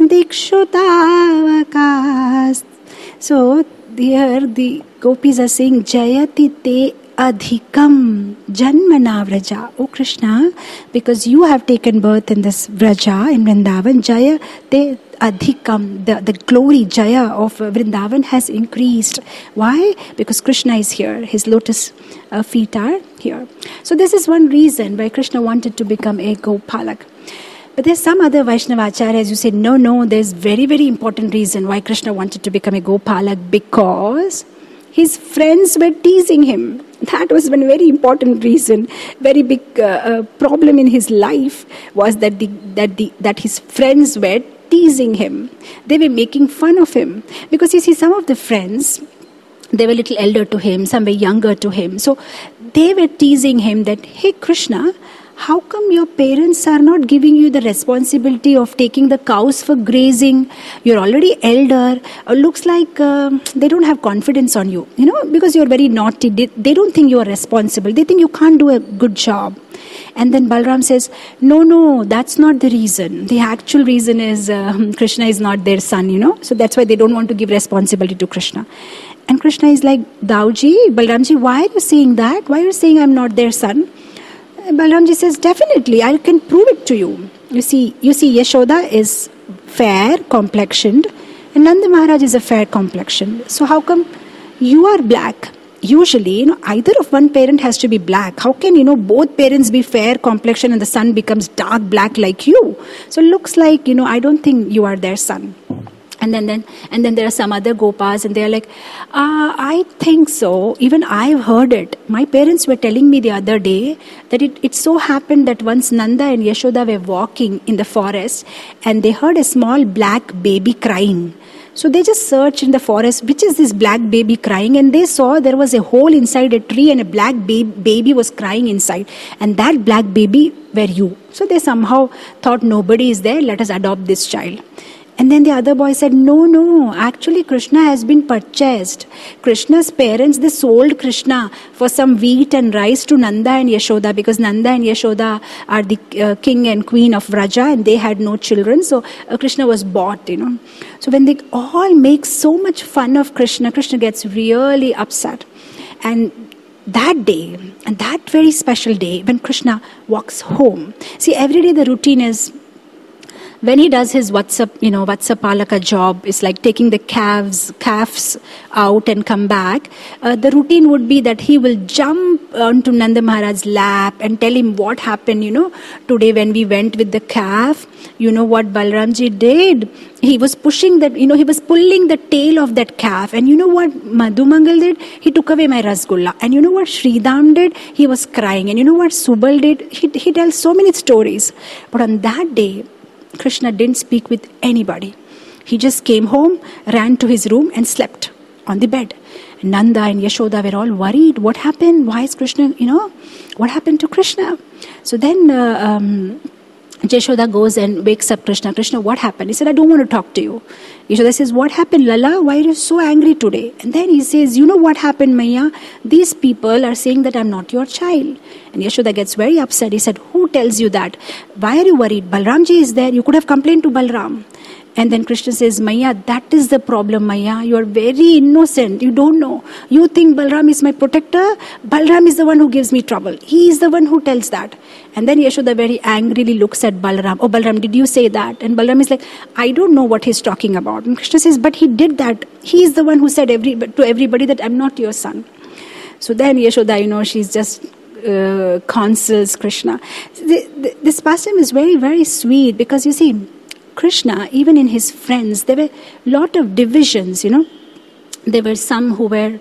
dikshutavakas. So here the gopis are saying, Jayati te adhikam janmana vraja. O Krishna, because you have taken birth in this vraja in Vrindavan, Jaya te adhikam, the, the glory Jaya of Vrindavan has increased. Why? Because Krishna is here. His lotus uh, feet are here. So this is one reason why Krishna wanted to become a Gopalak. But there's some other Vaishnava acharyas who say, no, no, there's very, very important reason why Krishna wanted to become a Gopalak, because his friends were teasing him. That was one very important reason. Very big uh, uh, problem in his life was that the, that the that his friends were teasing him. They were making fun of him. Because you see, some of the friends, they were a little elder to him, some were younger to him. So they were teasing him that, hey Krishna, how come your parents are not giving you the responsibility of taking the cows for grazing? You're already elder. Uh, looks like uh, they don't have confidence on you, you know, because you're very naughty. They, they don't think you are responsible. They think you can't do a good job. And then Balram says, no, no, that's not the reason. The actual reason is uh, Krishna is not their son, you know. So that's why they don't want to give responsibility to Krishna. And Krishna is like, Dauji, Balramji, why are you saying that? Why are you saying I'm not their son? Balramji says, definitely, I can prove it to you. You see, you see, Yashoda is fair complexioned and Nanda Maharaj is a fair complexioned. So how come you are black? Usually, you know, either of one parent has to be black. How can, you know, both parents be fair complexion and the son becomes dark black like you? So it looks like, you know, I don't think you are their son. And then, then, and then there are some other Gopas and they are like, uh, I think so. Even I've heard it. My parents were telling me the other day that it, it so happened that once Nanda and Yashoda were walking in the forest and they heard a small black baby crying. So they just searched in the forest, which is this black baby crying? And they saw there was a hole inside a tree and a black ba- baby was crying inside. And that black baby were you. So they somehow thought nobody is there, let us adopt this child. And then the other boy said, no, no, actually Krishna has been purchased. Krishna's parents, they sold Krishna for some wheat and rice to Nanda and Yashoda because Nanda and Yashoda are the uh, king and queen of Vraja and they had no children. So uh, Krishna was bought, you know. So when they all make so much fun of Krishna, Krishna gets really upset. And that day, and that very special day, when Krishna walks home, see, every day the routine is, when he does his Vatsa, you know, Vatsapalaka job, it's like taking the calves, calves out and come back. Uh, the routine would be that he will jump onto Nanda Maharaj's lap and tell him what happened, you know. Today when we went with the calf, you know what Balramji did? He was pushing that, you know, he was pulling the tail of that calf. And you know what Madhumangal did? He took away my Rasgulla. And you know what Sridham did? He was crying. And you know what Subal did? He, he tells so many stories. But on that day, Krishna didn't speak with anybody. He just came home, ran to his room and slept on the bed. And Nanda and Yashoda were all worried. What happened? Why is Krishna, you know, what happened to Krishna? So then uh, um, Yashoda goes and wakes up Krishna. Krishna, what happened? He said, I don't want to talk to you. Yashoda says, what happened, Lala? Why are you so angry today? And then he says, you know what happened, Maya? These people are saying that I'm not your child. And Yashoda gets very upset. He said, who tells you that? Why are you worried? Balramji is there. You could have complained to Balram. And then Krishna says, Maya, that is the problem, Maya. You are very innocent. You don't know. You think Balram is my protector. Balram is the one who gives me trouble. He is the one who tells that. And then Yashoda very angrily looks at Balram. Oh, Balram, did you say that? And Balram is like, I don't know what he's talking about. And Krishna says, but he did that. He is the one who said every, to everybody that I'm not your son. So then Yashoda, you know, she's just uh, counsels Krishna. The, the, this pastime is very, very sweet because you see, Krishna, even in his friends, there were a lot of divisions, you know. There were some who were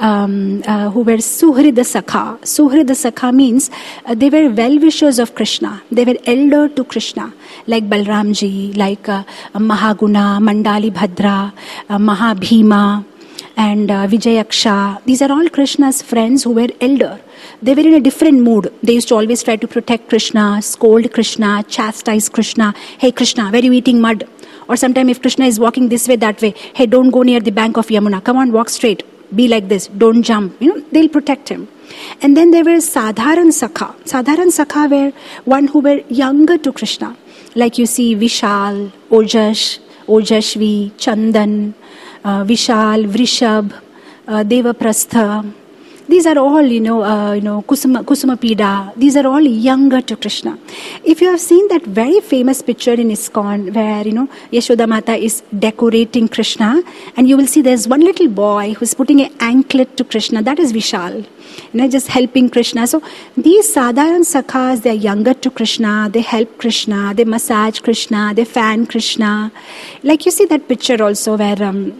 um, uh, who were Suhrida Sakha. Suhrida Sakha means uh, they were well-wishers of Krishna. They were elder to Krishna, like Balramji, like uh, Mahaguna, Mandali Bhadra, uh, Mahabhima, and uh, Vijayaksha. These are all Krishna's friends who were elder. They were in a different mood. They used to always try to protect Krishna, scold Krishna, chastise Krishna. Hey Krishna, where are you eating mud? Or sometimes if Krishna is walking this way, that way, hey, don't go near the bank of Yamuna. Come on, walk straight. Be like this. Don't jump. You know, they'll protect him. And then there were Sadharan Sakha. Sadharan Sakha were one who were younger to Krishna. Like you see Vishal, Ojash, Ojashvi, Chandan, uh, Vishal, Vrishab, uh, Devaprastha. These are all, you know, uh, you know, Kusuma, Kusuma Pida. These are all younger to Krishna. If you have seen that very famous picture in ISKCON where, you know, Yashoda Mata is decorating Krishna, and you will see there's one little boy who's putting an anklet to Krishna. That is Vishal, you know, just helping Krishna. So these Sadharan Sakhas, they're younger to Krishna. They help Krishna. They massage Krishna. They fan Krishna. Like you see that picture also where Um,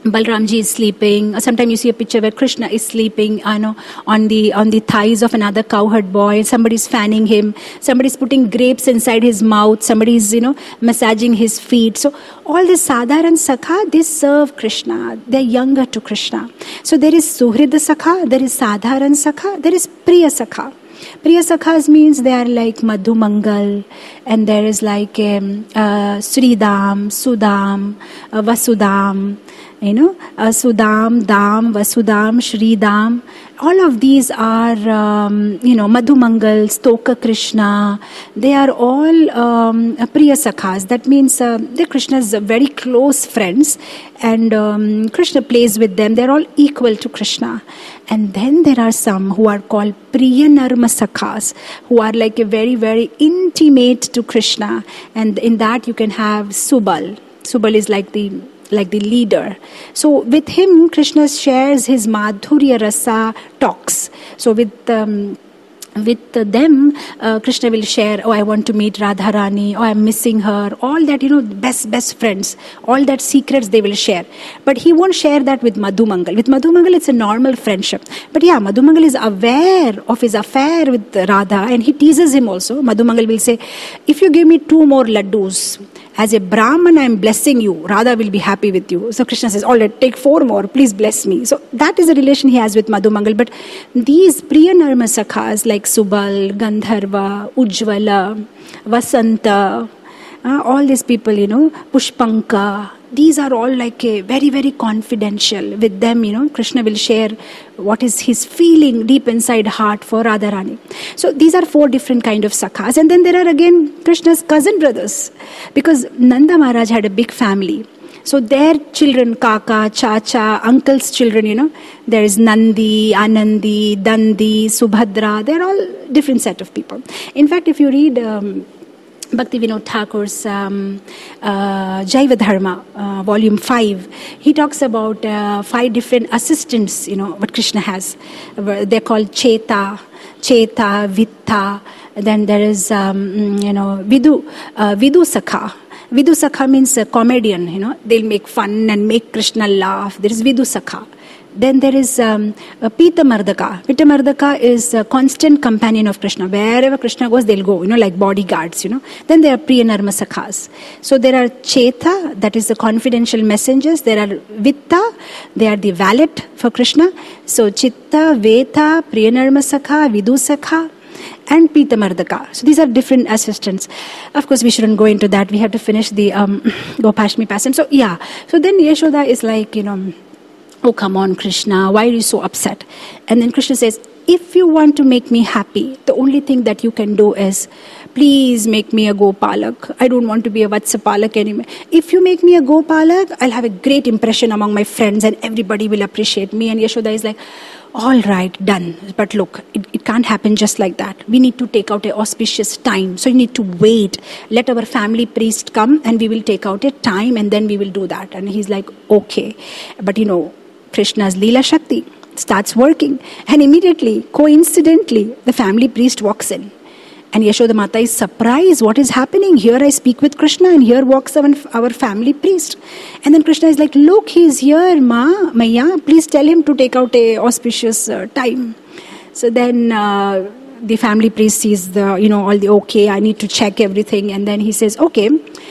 Balramji is sleeping. Sometimes you see a picture where Krishna is sleeping, you know, on the on the thighs of another cowherd boy. Somebody's fanning him. Somebody's putting grapes inside his mouth. Somebody's, you know, massaging his feet. So all this Sadharan Sakha, they serve Krishna. They're younger to Krishna. So there is Suhrida Sakha, there is Sadharan Sakha, there is Priya Sakha. Priya Sakhas means they are like Madhu Mangal, and there is like um, uh, Sridam, Sudam, uh, Vasudam, you know, uh, Sudam, Dam, Vasudam, Shridam. All of these are, um, you know, Madhu Mangal, Stoka Krishna. They are all um, Priya Sakhas. That means uh, they're Krishna's very close friends, and um, Krishna plays with them. They're all equal to Krishna. And then there are some who are called Priya Narma Sakhas, who are like a very, very intimate to Krishna. And in that you can have Subal. Subal is like the like the leader. So with him, Krishna shares his Madhurya Rasa talks. So with um, with them, uh, Krishna will share, oh, I want to meet Radharani, oh, I'm missing her, all that, you know, best, best friends, all that secrets they will share. But he won't share that with Madhu Mangal. With Madhu Mangal, it's a normal friendship. But yeah, Madhu Mangal is aware of his affair with Radha, and he teases him also. Madhu Mangal will say, if you give me two more laddus, as a Brahman, I am blessing you. Radha will be happy with you. So Krishna says, all right, take four more. Please bless me. So that is a relation he has with Madhu Mangal. But these Priya Narma Sakhas like Subal, Gandharva, Ujjvala, Vasanta, uh, all these people, you know, Pushpanka, these are all like a very, very confidential. With them, you know, Krishna will share what is his feeling deep inside heart for Radharani. So these are four different kind of sakhas. And then there are again Krishna's cousin brothers. Because Nanda Maharaj had a big family. So their children, Kaka, Chacha, uncle's children, you know, there is Nandi, Anandi, Dandi, Subhadra. They're all different set of people. In fact, if you read Um, Bhakti Vinod Thakur's um, uh, Jaiva Dharma, uh, volume five, he talks about uh, five different assistants, you know, what Krishna has. They're called Cheta, Cheta, Vitta. Then there is, um, you know, Vidu, uh, Vidu Sakha. Vidu Sakha means a comedian, you know, they'll make fun and make Krishna laugh. There is Vidu Sakha. Then there is um, Pita Mardaka. Pita Mardaka is a constant companion of Krishna. Wherever Krishna goes, they'll go, you know, like bodyguards, you know. Then there are Priya Narma Sakhas. So there are Cheta, that is the confidential messengers. There are Vitta, they are the valet for Krishna. So Chitta, Veta, Priya Narma Sakha, Vidu Sakha, and Pita Mardaka. So these are different assistants. Of course, we shouldn't go into that. We have to finish the um, Gopashmi passage. So yeah. So then Yashoda is like, you know, oh, come on, Krishna, why are you so upset? And then Krishna says, if you want to make me happy, the only thing that you can do is, please make me a Gopalak. I don't want to be a Vatsapalak anymore. If you make me a Gopalak, I'll have a great impression among my friends and everybody will appreciate me. And Yashoda is like, all right, done. But look, it, it can't happen just like that. We need to take out an auspicious time. So you need to wait. Let our family priest come and we will take out a time and then we will do that. And he's like, okay. But you know, Krishna's Leela Shakti starts working, and immediately, coincidentally, the family priest walks in. And Yashoda Mata is surprised, what is happening? Here I speak with Krishna and here walks our, our family priest. And then Krishna is like, look, he's here, Ma, Maya, please tell him to take out a auspicious uh, time. So then uh, the family priest sees the, you know, all the, okay, I need to check everything. And then he says, okay,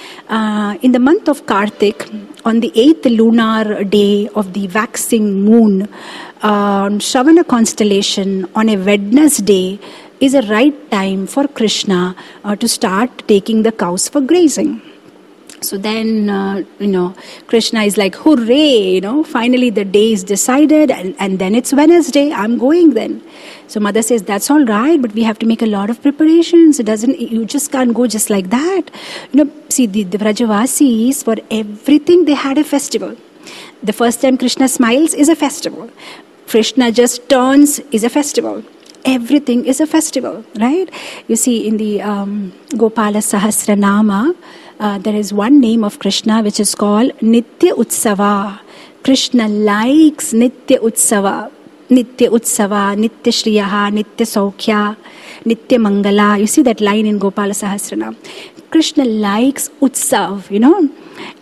uh, in the month of Kartik, on the eighth lunar day of the waxing moon, uh, on Shravana constellation, on a Wednesday, is a right time for Krishna uh, to start taking the cows for grazing. So then, uh, you know, Krishna is like, hooray, you know, finally the day is decided and, and then it's Wednesday, I'm going then. So mother says, that's all right, but we have to make a lot of preparations. It doesn't, you just can't go just like that. You know, see, the, the Vrajavasis, for everything they had a festival. The first time Krishna smiles is a festival. Krishna just turns is a festival. Everything is a festival, right? You see in the um, Gopala Sahasranama, uh, there is one name of Krishna which is called Nitya Utsava. Krishna likes Nitya Utsava. Nitya Utsava, Nitya Shriyaha, Nitya Saukhya, Nitya Mangala. You see that line in Gopala Sahasranama. Krishna likes Utsav, you know.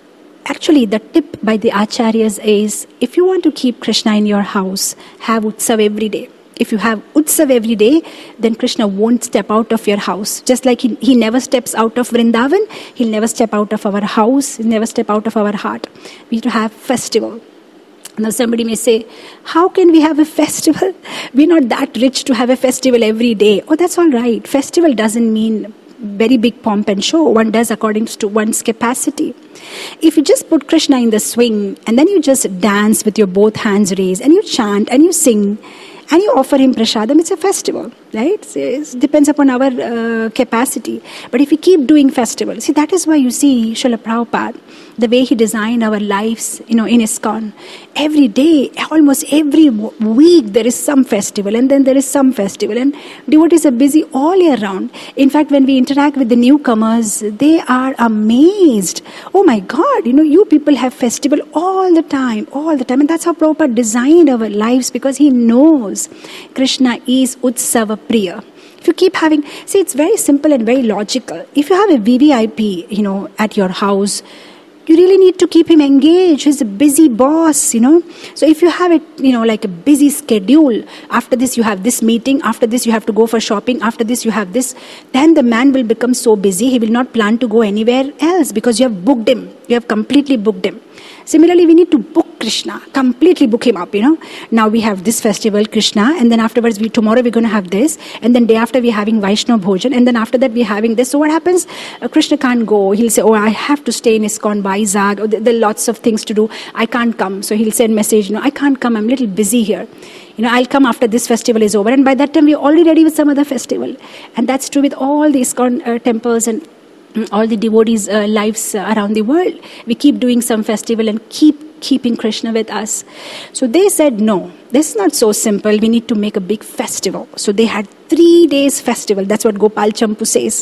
actually, the tip by the acharyas is, if you want to keep Krishna in your house, have Utsav every day. If you have Utsav every day, then Krishna won't step out of your house. Just like he, he never steps out of Vrindavan, he'll never step out of our house, he'll never step out of our heart. We need to have festival. Now somebody may say, how can we have a festival? We're not that rich to have a festival every day. Oh, that's all right. Festival doesn't mean very big pomp and show. One does according to one's capacity. If you just put Krishna in the swing and then you just dance with your both hands raised and you chant and you sing and you offer him prasadam, it's a festival, right? It depends upon our uh, capacity. But if we keep doing festivals, see, that is why you see Srila Prabhupada, the way he designed our lives, you know, in ISKCON. Every day, almost every week, there is some festival, and then there is some festival, and devotees are busy all year round. In fact, when we interact with the newcomers, they are amazed. Oh my God, you know, you people have festival all the time, all the time. And that's how Prabhupada designed our lives, because he knows Krishna is Utsava Priya. If you keep having, see, it's very simple and very logical. If you have a V V I P, you know, at your house, you really need to keep him engaged. He's a busy boss, you know. So if you have it, you know, like a busy schedule, after this you have this meeting, after this you have to go for shopping, after this you have this, then the man will become so busy, he will not plan to go anywhere else because you have booked him. You have completely booked him. Similarly, we need to book Krishna, completely book him up, you know. Now we have this festival, Krishna, and then afterwards, we tomorrow we're going to have this, and then day after we're having Vaishnava Bhojan, and then after that we're having this. So what happens? Uh, Krishna can't go. He'll say, oh, I have to stay in ISKCON, Vizag, or there, there are lots of things to do. I can't come. So he'll send message, you know, I can't come. I'm a little busy here. You know, I'll come after this festival is over. And by that time, we're already ready with some other festival. And that's true with all the ISKCON uh, temples and all the devotees' uh, lives uh, around the world. We keep doing some festival and keep keeping Krishna with us. So they said, no, this is not so simple. We need to make a big festival. So they had three days festival. That's what Gopal Champu says.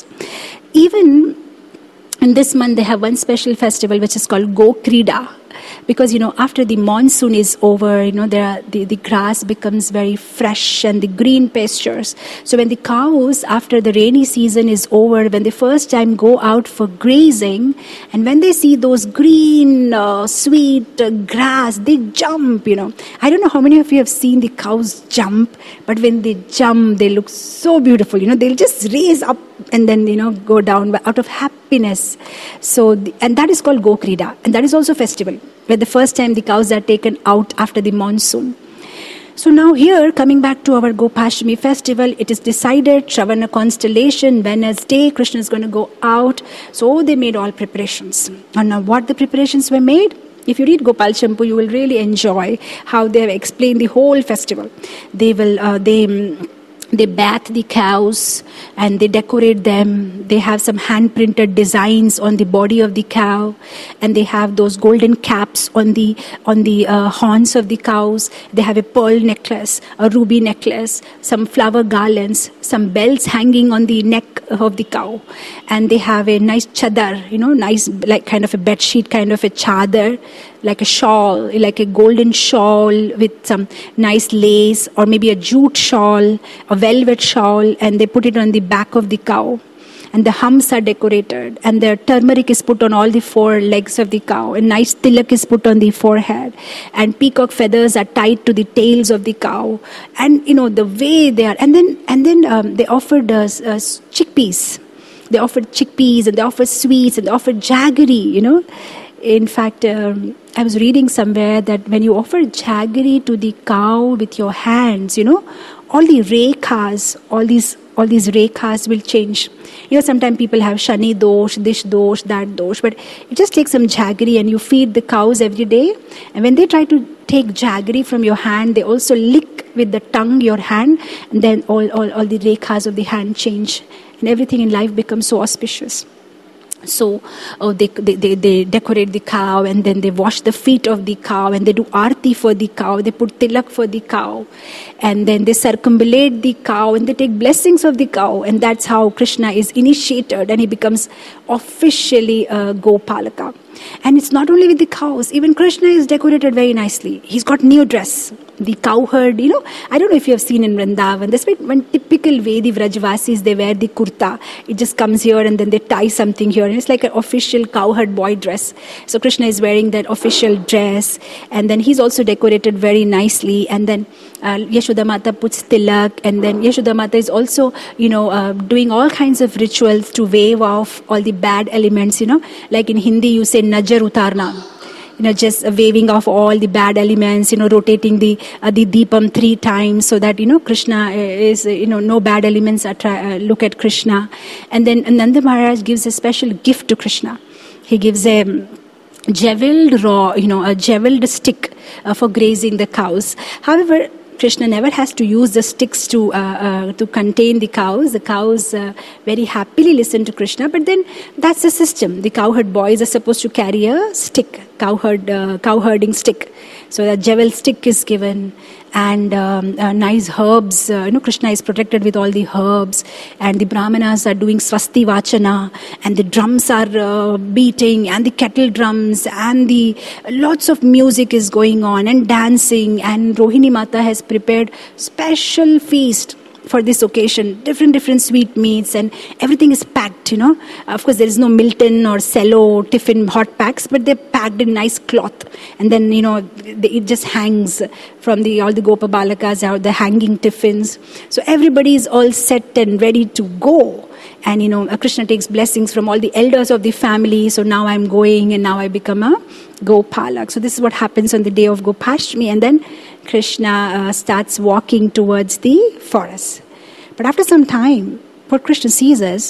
Even in this month, they have one special festival which is called Go Krida. Because, you know, after the monsoon is over, you know, there are, the, the grass becomes very fresh and the green pastures. So when the cows, after the rainy season is over, when they first time go out for grazing, and when they see those green, uh, sweet uh, grass, they jump, you know. I don't know how many of you have seen the cows jump, but when they jump, they look so beautiful, you know. They'll just raise up and then, you know, go down out of happiness. So, the, and that is called Go Krida. And that is also festival, where the first time the cows are taken out after the monsoon. So now here, coming back to our Gopashtami festival, it is decided, Shravana constellation, Wednesday, Krishna is going to go out. So they made all preparations. And now what the preparations were made? If you read Gopal Champu, you will really enjoy how they have explained the whole festival. They will, uh, they... They bath the cows and they decorate them. They have some hand-printed designs on the body of the cow, and they have those golden caps on the on the uh, horns of the cows. They have a pearl necklace, a ruby necklace, some flower garlands, some bells hanging on the neck of the cow, and they have a nice chadar, you know, nice like kind of a bed sheet, kind of a chadar, like a shawl, like a golden shawl with some nice lace, or maybe a jute shawl, a velvet shawl, and they put it on the back of the cow. And the humps are decorated, and the turmeric is put on all the four legs of the cow, and nice tilak is put on the forehead, and peacock feathers are tied to the tails of the cow, and you know the way they are, and then and then um, they offered us uh, uh, chickpeas, they offered chickpeas, and they offered sweets, and they offered jaggery, you know. In fact, um, I was reading somewhere that when you offer jaggery to the cow with your hands, you know, all the rekhas, all these all these rekhas will change. You know, sometimes people have shani dosh, this dosh, that dosh, but you just take some jaggery and you feed the cows every day. And when they try to take jaggery from your hand, they also lick with the tongue your hand, and then all, all, all the rekhas of the hand change. And everything in life becomes so auspicious. So oh, they, they, they, they decorate the cow, and then they wash the feet of the cow, and they do arti for the cow, they put tilak for the cow, and then they circumambulate the cow, and they take blessings of the cow, and that's how Krishna is initiated, and he becomes officially a Gopalaka. And it's not only with the cows, even Krishna is decorated very nicely. He's got new dress. The cowherd, you know, I don't know if you have seen in Vrindavan, this one typical way the Vrajvasis, they wear the kurta. It just comes here and then they tie something here. And it's like an official cowherd boy dress. So Krishna is wearing that official dress. And then he's also decorated very nicely. And then uh, Yashoda Mata puts tilak. And then Yashoda Mata is also, you know, uh, doing all kinds of rituals to wave off all the bad elements, you know. Like in Hindi, you say Najar Utarna. You know, just waving off all the bad elements, you know, rotating the uh, the deepam three times so that, you know, Krishna is, you know, no bad elements attra- uh, look at Krishna. And then Nanda Maharaj gives a special gift to Krishna. He gives a jeweled raw, you know, a jeweled stick uh, for grazing the cows. However, Krishna never has to use the sticks to uh, uh, to contain the cows. The cows uh, very happily listen to Krishna. But then that's the system. The cowherd boys are supposed to carry a stick, cowherd, uh, cowherding stick. So that jewel stick is given, and um, uh, nice herbs. Uh, you know, Krishna is protected with all the herbs, and the brahmanas are doing swasti vachana, and the drums are uh, beating, and the kettle drums, and the lots of music is going on, and dancing. And Rohini Mata has prepared special feast for this occasion, different different sweet meats, and everything is packed, you know. Of course, there is no Milton or Cello tiffin hot packs, but they're packed in nice cloth. And then, you know, it just hangs from the all the Gopa Balakas out, the hanging tiffins. So everybody is all set and ready to go. And, you know, Krishna takes blessings from all the elders of the family. So now I'm going, and now I become a Gopalak. So this is what happens on the day of Gopashtami. And then Krishna uh, starts walking towards the forest. But after some time, what Krishna sees is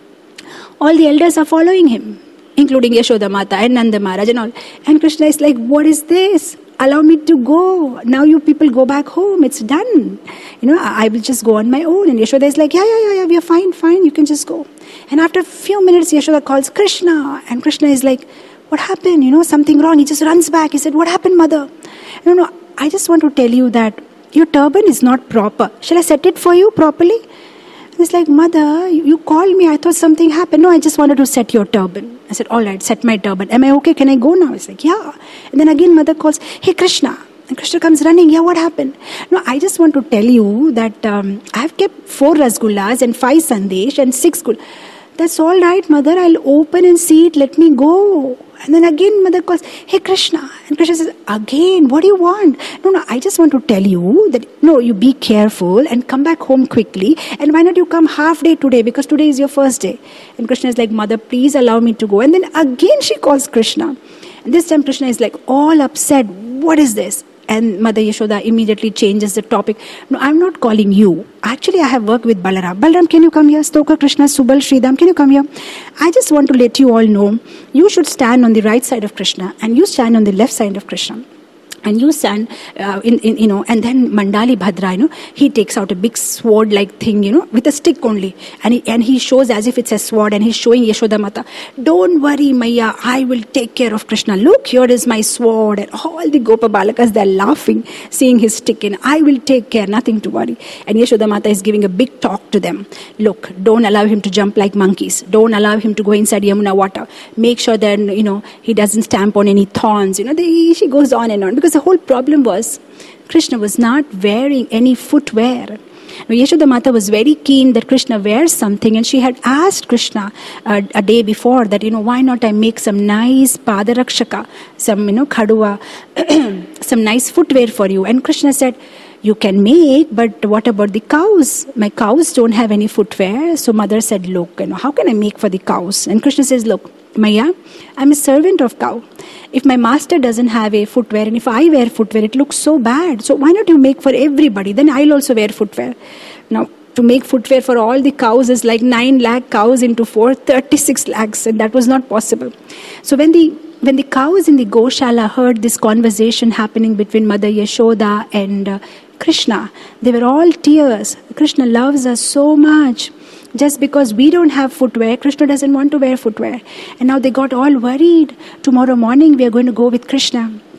all the elders are following him, including Yashoda Mata and Nanda Maharaj and all. And Krishna is like, what is this? Allow me to go. Now you people go back home. It's done. You know, I, I will just go on my own. And Yashoda is like, yeah, yeah, yeah, yeah, we are fine, fine. You can just go. And after a few minutes, Yashoda calls Krishna. And Krishna is like, what happened? You know, something wrong. He just runs back. He said, what happened, mother? No, no, I just want to tell you that your turban is not proper. Shall I set it for you properly? It's like, mother, you called me. I thought something happened. No, I just wanted to set your turban. I said, all right, set my turban. Am I okay? Can I go now? It's like, yeah. And then again, mother calls, hey, Krishna. And Krishna comes running. Yeah, what happened? No, I just want to tell you that um, I have kept four rasgullas and five sandesh and six gul. That's all right, mother. I'll open and see it. Let me go. And then again, mother calls, hey, Krishna. And Krishna says, again, what do you want? No, no, I just want to tell you that, no, you be careful and come back home quickly. And why not you come half day today? Because today is your first day. And Krishna is like, mother, please allow me to go. And then again she calls Krishna. And this time Krishna is like all upset. What is this? And Mother Yashoda immediately changes the topic. No, I'm not calling you. Actually, I have worked with Balaram. Balaram, can you come here? Stoka, Krishna, Subal, Sridham, can you come here? I just want to let you all know, you should stand on the right side of Krishna and you stand on the left side of Krishna. And you stand, uh, in, in, you know, and then Mandali Bhadra, you know, he takes out a big sword-like thing, you know, with a stick only. And he, and he shows as if it's a sword, and he's showing Yashoda Mata, don't worry, Maya, I will take care of Krishna. Look, here is my sword. And all the Gopa Balakas, they're laughing, seeing his stick in. I will take care, nothing to worry. And Yashoda Mata is giving a big talk to them. Look, don't allow him to jump like monkeys. Don't allow him to go inside Yamuna water. Make sure that, you know, he doesn't stamp on any thorns. You know, they, she goes on and on. Because the whole problem was Krishna was not wearing any footwear. Now, Yashoda Mata was very keen that Krishna wears something, and she had asked Krishna uh, a day before that, you know, why not I make some nice padarakshaka, some, you know, khaduva, some nice footwear for you. And Krishna said, you can make, but what about the cows? My cows don't have any footwear. So mother said, look, you know, how can I make for the cows? And Krishna says, look, Maya, I'm a servant of cow. If my master doesn't have a footwear, and if I wear footwear, it looks so bad. So why not you make for everybody? Then I'll also wear footwear. Now, to make footwear for all the cows is like nine lakh cows into four, thirty-six lakhs, and that was not possible. So when the when the cows in the Goshala heard this conversation happening between Mother Yashoda and uh, Krishna, they were all tears. Krishna loves us so much. Just because we don't have footwear, Krishna doesn't want to wear footwear. And now they got all worried. Tomorrow morning we are going to go with Krishna.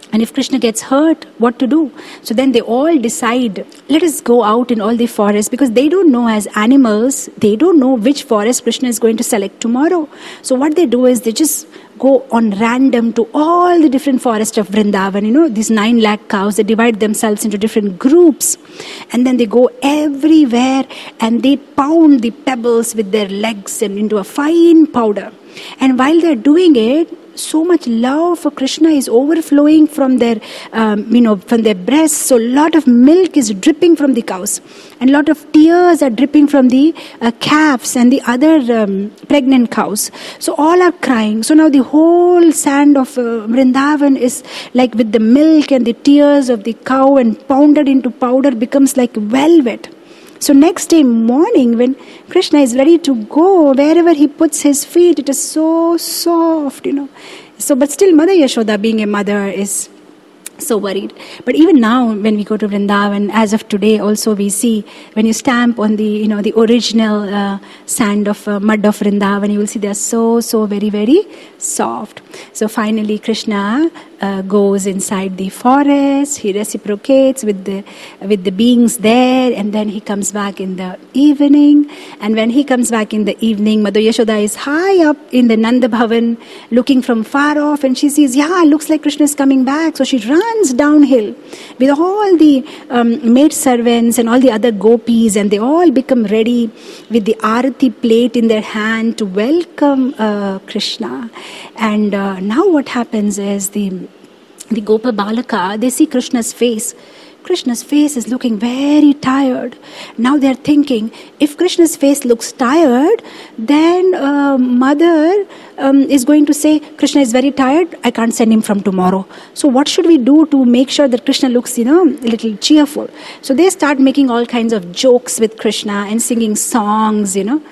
And if Krishna gets hurt, what to do? So then they all decide, let us go out in all the forests, because they don't know, as animals, they don't know which forest Krishna is going to select tomorrow. So what they do is they just go on random to all the different forests of Vrindavan. You know, these nine lakh cows, they divide themselves into different groups. And then they go everywhere and they pound the pebbles with their legs and into a fine powder. And while they're doing it, so much love for Krishna is overflowing from their, um, you know, from their breasts. So a lot of milk is dripping from the cows, and a lot of tears are dripping from the uh, calves and the other um, pregnant cows. So all are crying. So now the whole sand of uh, Vrindavan is like with the milk and the tears of the cow and pounded into powder becomes like velvet. So next day morning, when Krishna is ready to go, wherever he puts his feet, it is so soft, you know. So, but still Mother Yashoda, being a mother, is so worried. But even now, when we go to Vrindavan, as of today, also we see when you stamp on the, you know, the original uh, sand of uh, mud of Vrindavan, you will see they are so, so very, very soft. So finally, Krishna uh, goes inside the forest. He reciprocates with the with the beings there, and then he comes back in the evening. And when he comes back in the evening, Mother Yashoda is high up in the Nanda Bhavan, looking from far off, and she sees, yeah, looks like Krishna is coming back. So she runs downhill with all the um, maid servants and all the other gopis, and they all become ready with the arati plate in their hand to welcome uh, Krishna. And uh, now what happens is the the Gopa Balaka, they see Krishna's face. Krishna's face is looking very tired. Now they're thinking, if Krishna's face looks tired, then uh, mother um, is going to say, Krishna is very tired, I can't send him from tomorrow. So what should we do to make sure that Krishna looks, you know, a little cheerful? So they start making all kinds of jokes with Krishna and singing songs, you know,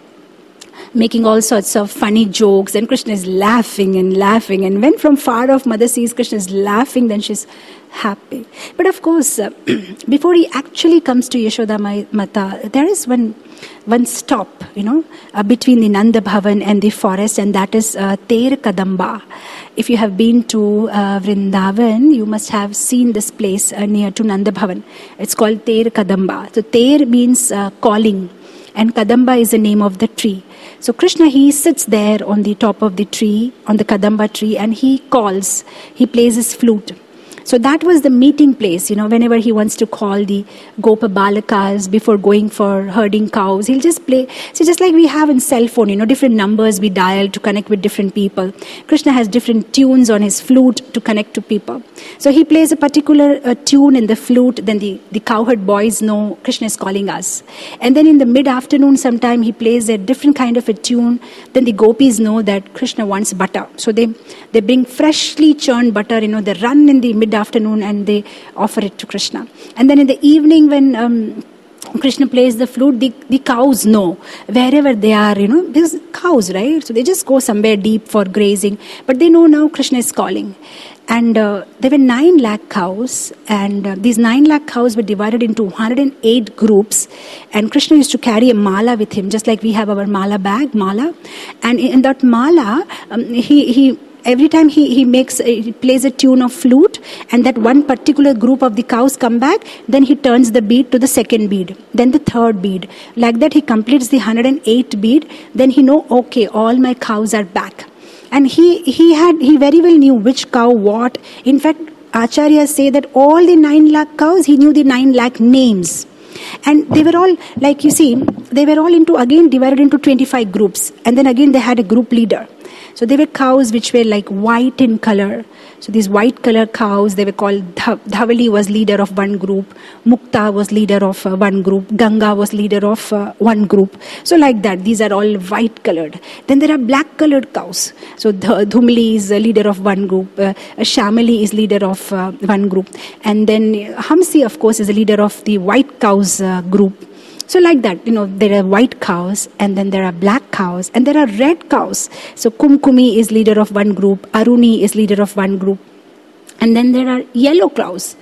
making all sorts of funny jokes, and Krishna is laughing and laughing. And when from far off mother sees Krishna is laughing, then she's happy. But of course, uh, before he actually comes to Yashoda Mata, there is one one stop, you know, uh, between the Nanda Bhavan and the forest, and that is uh, Ter Kadamba. If you have been to uh, Vrindavan, you must have seen this place uh, near to Nanda Bhavan. It's called Ter Kadamba. So Ter means uh, calling, and Kadamba is the name of the tree. So Krishna, he sits there on the top of the tree, on the Kadamba tree, and he calls, he plays his flute. So that was the meeting place, you know, whenever he wants to call the Gopa Balakas before going for herding cows, he'll just play. So just like we have in cell phone, you know, different numbers we dial to connect with different people. Krishna has different tunes on his flute to connect to people. So he plays a particular uh, tune in the flute, then the, the cowherd boys know Krishna is calling us. And then in the mid-afternoon sometime he plays a different kind of a tune, then the gopis know that Krishna wants butter. So they, they bring freshly churned butter, you know, they run in the mid afternoon and they offer it to Krishna. And then in the evening when um, Krishna plays the flute, the, the cows know wherever they are, you know, because cows, right? So they just go somewhere deep for grazing, but they know now Krishna is calling. And uh, there were nine lakh cows, and uh, these nine lakh cows were divided into one hundred eight groups, and Krishna used to carry a mala with him, just like we have our mala bag, mala. And in that mala, um, he he every time he, he makes, he plays a tune of flute, and that one particular group of the cows come back, then he turns the bead to the second bead, then the third bead. Like that he completes the one hundred eight bead, then he know, okay, all my cows are back. And he, he had, he very well knew which cow what. In fact, Acharyas say that all the nine lakh cows, he knew the nine lakh names. And they were all, like you see, they were all into, again, divided into twenty-five groups. And then again, they had a group leader. So they were cows which were like white in color. So these white color cows, they were called, Dhavali was leader of one group, Mukta was leader of uh, one group, Ganga was leader of uh, one group. So like that, these are all white colored. Then there are black colored cows. So Dhumli is a leader of one group, uh, Shamali is leader of uh, one group. And then Hamsi, of course, is a leader of the white cows uh, group. So like that, you know, there are white cows, and then there are black cows, and there are red cows. So Kumkumi is leader of one group, Aruni is leader of one group. And then there are yellow cows.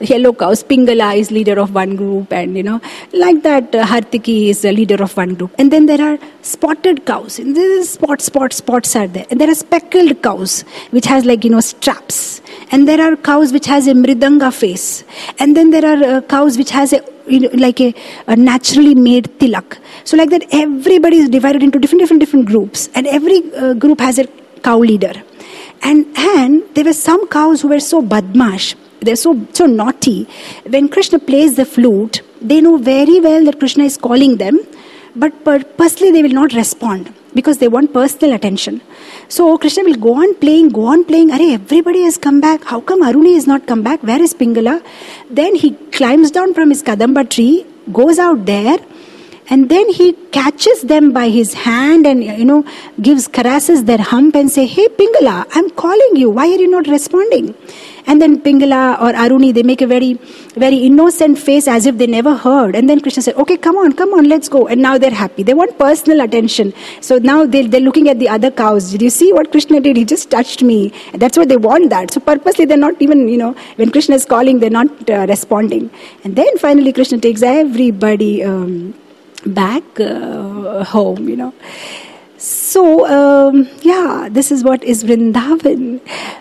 yellow cows. Pingala is leader of one group, and you know, like that, uh, Hartiki is the leader of one group. And then there are spotted cows. And there is spot, spot, spots are there. And there are speckled cows, which has like, you know, straps. And there are cows which has a mridanga face. And then there are uh, cows which has a, you know, like a, a naturally made tilak. So like that, everybody is divided into different, different, different groups. And every uh, group has a cow leader. And, and there were some cows who were so badmash, they're so, so naughty. When Krishna plays the flute, they know very well that Krishna is calling them, but purposely they will not respond because they want personal attention. So Krishna will go on playing, go on playing. Arey, everybody has come back. How come Aruni has not come back? Where is Pingala? Then he climbs down from his Kadamba tree, goes out there, and then he catches them by his hand and, you know, gives, caresses their hump and say, hey Pingala, I'm calling you. Why are you not responding? And then Pingala or Aruni, they make a very, very innocent face as if they never heard. And then Krishna said, okay, come on, come on, let's go. And now they're happy. They want personal attention. So now they're, they're looking at the other cows. Did you see what Krishna did? He just touched me. And that's what they want that. So purposely they're not even, you know, when Krishna is calling, they're not uh, responding. And then finally Krishna takes everybody um, back uh, home, you know. So, um, yeah, this is what is Vrindavan.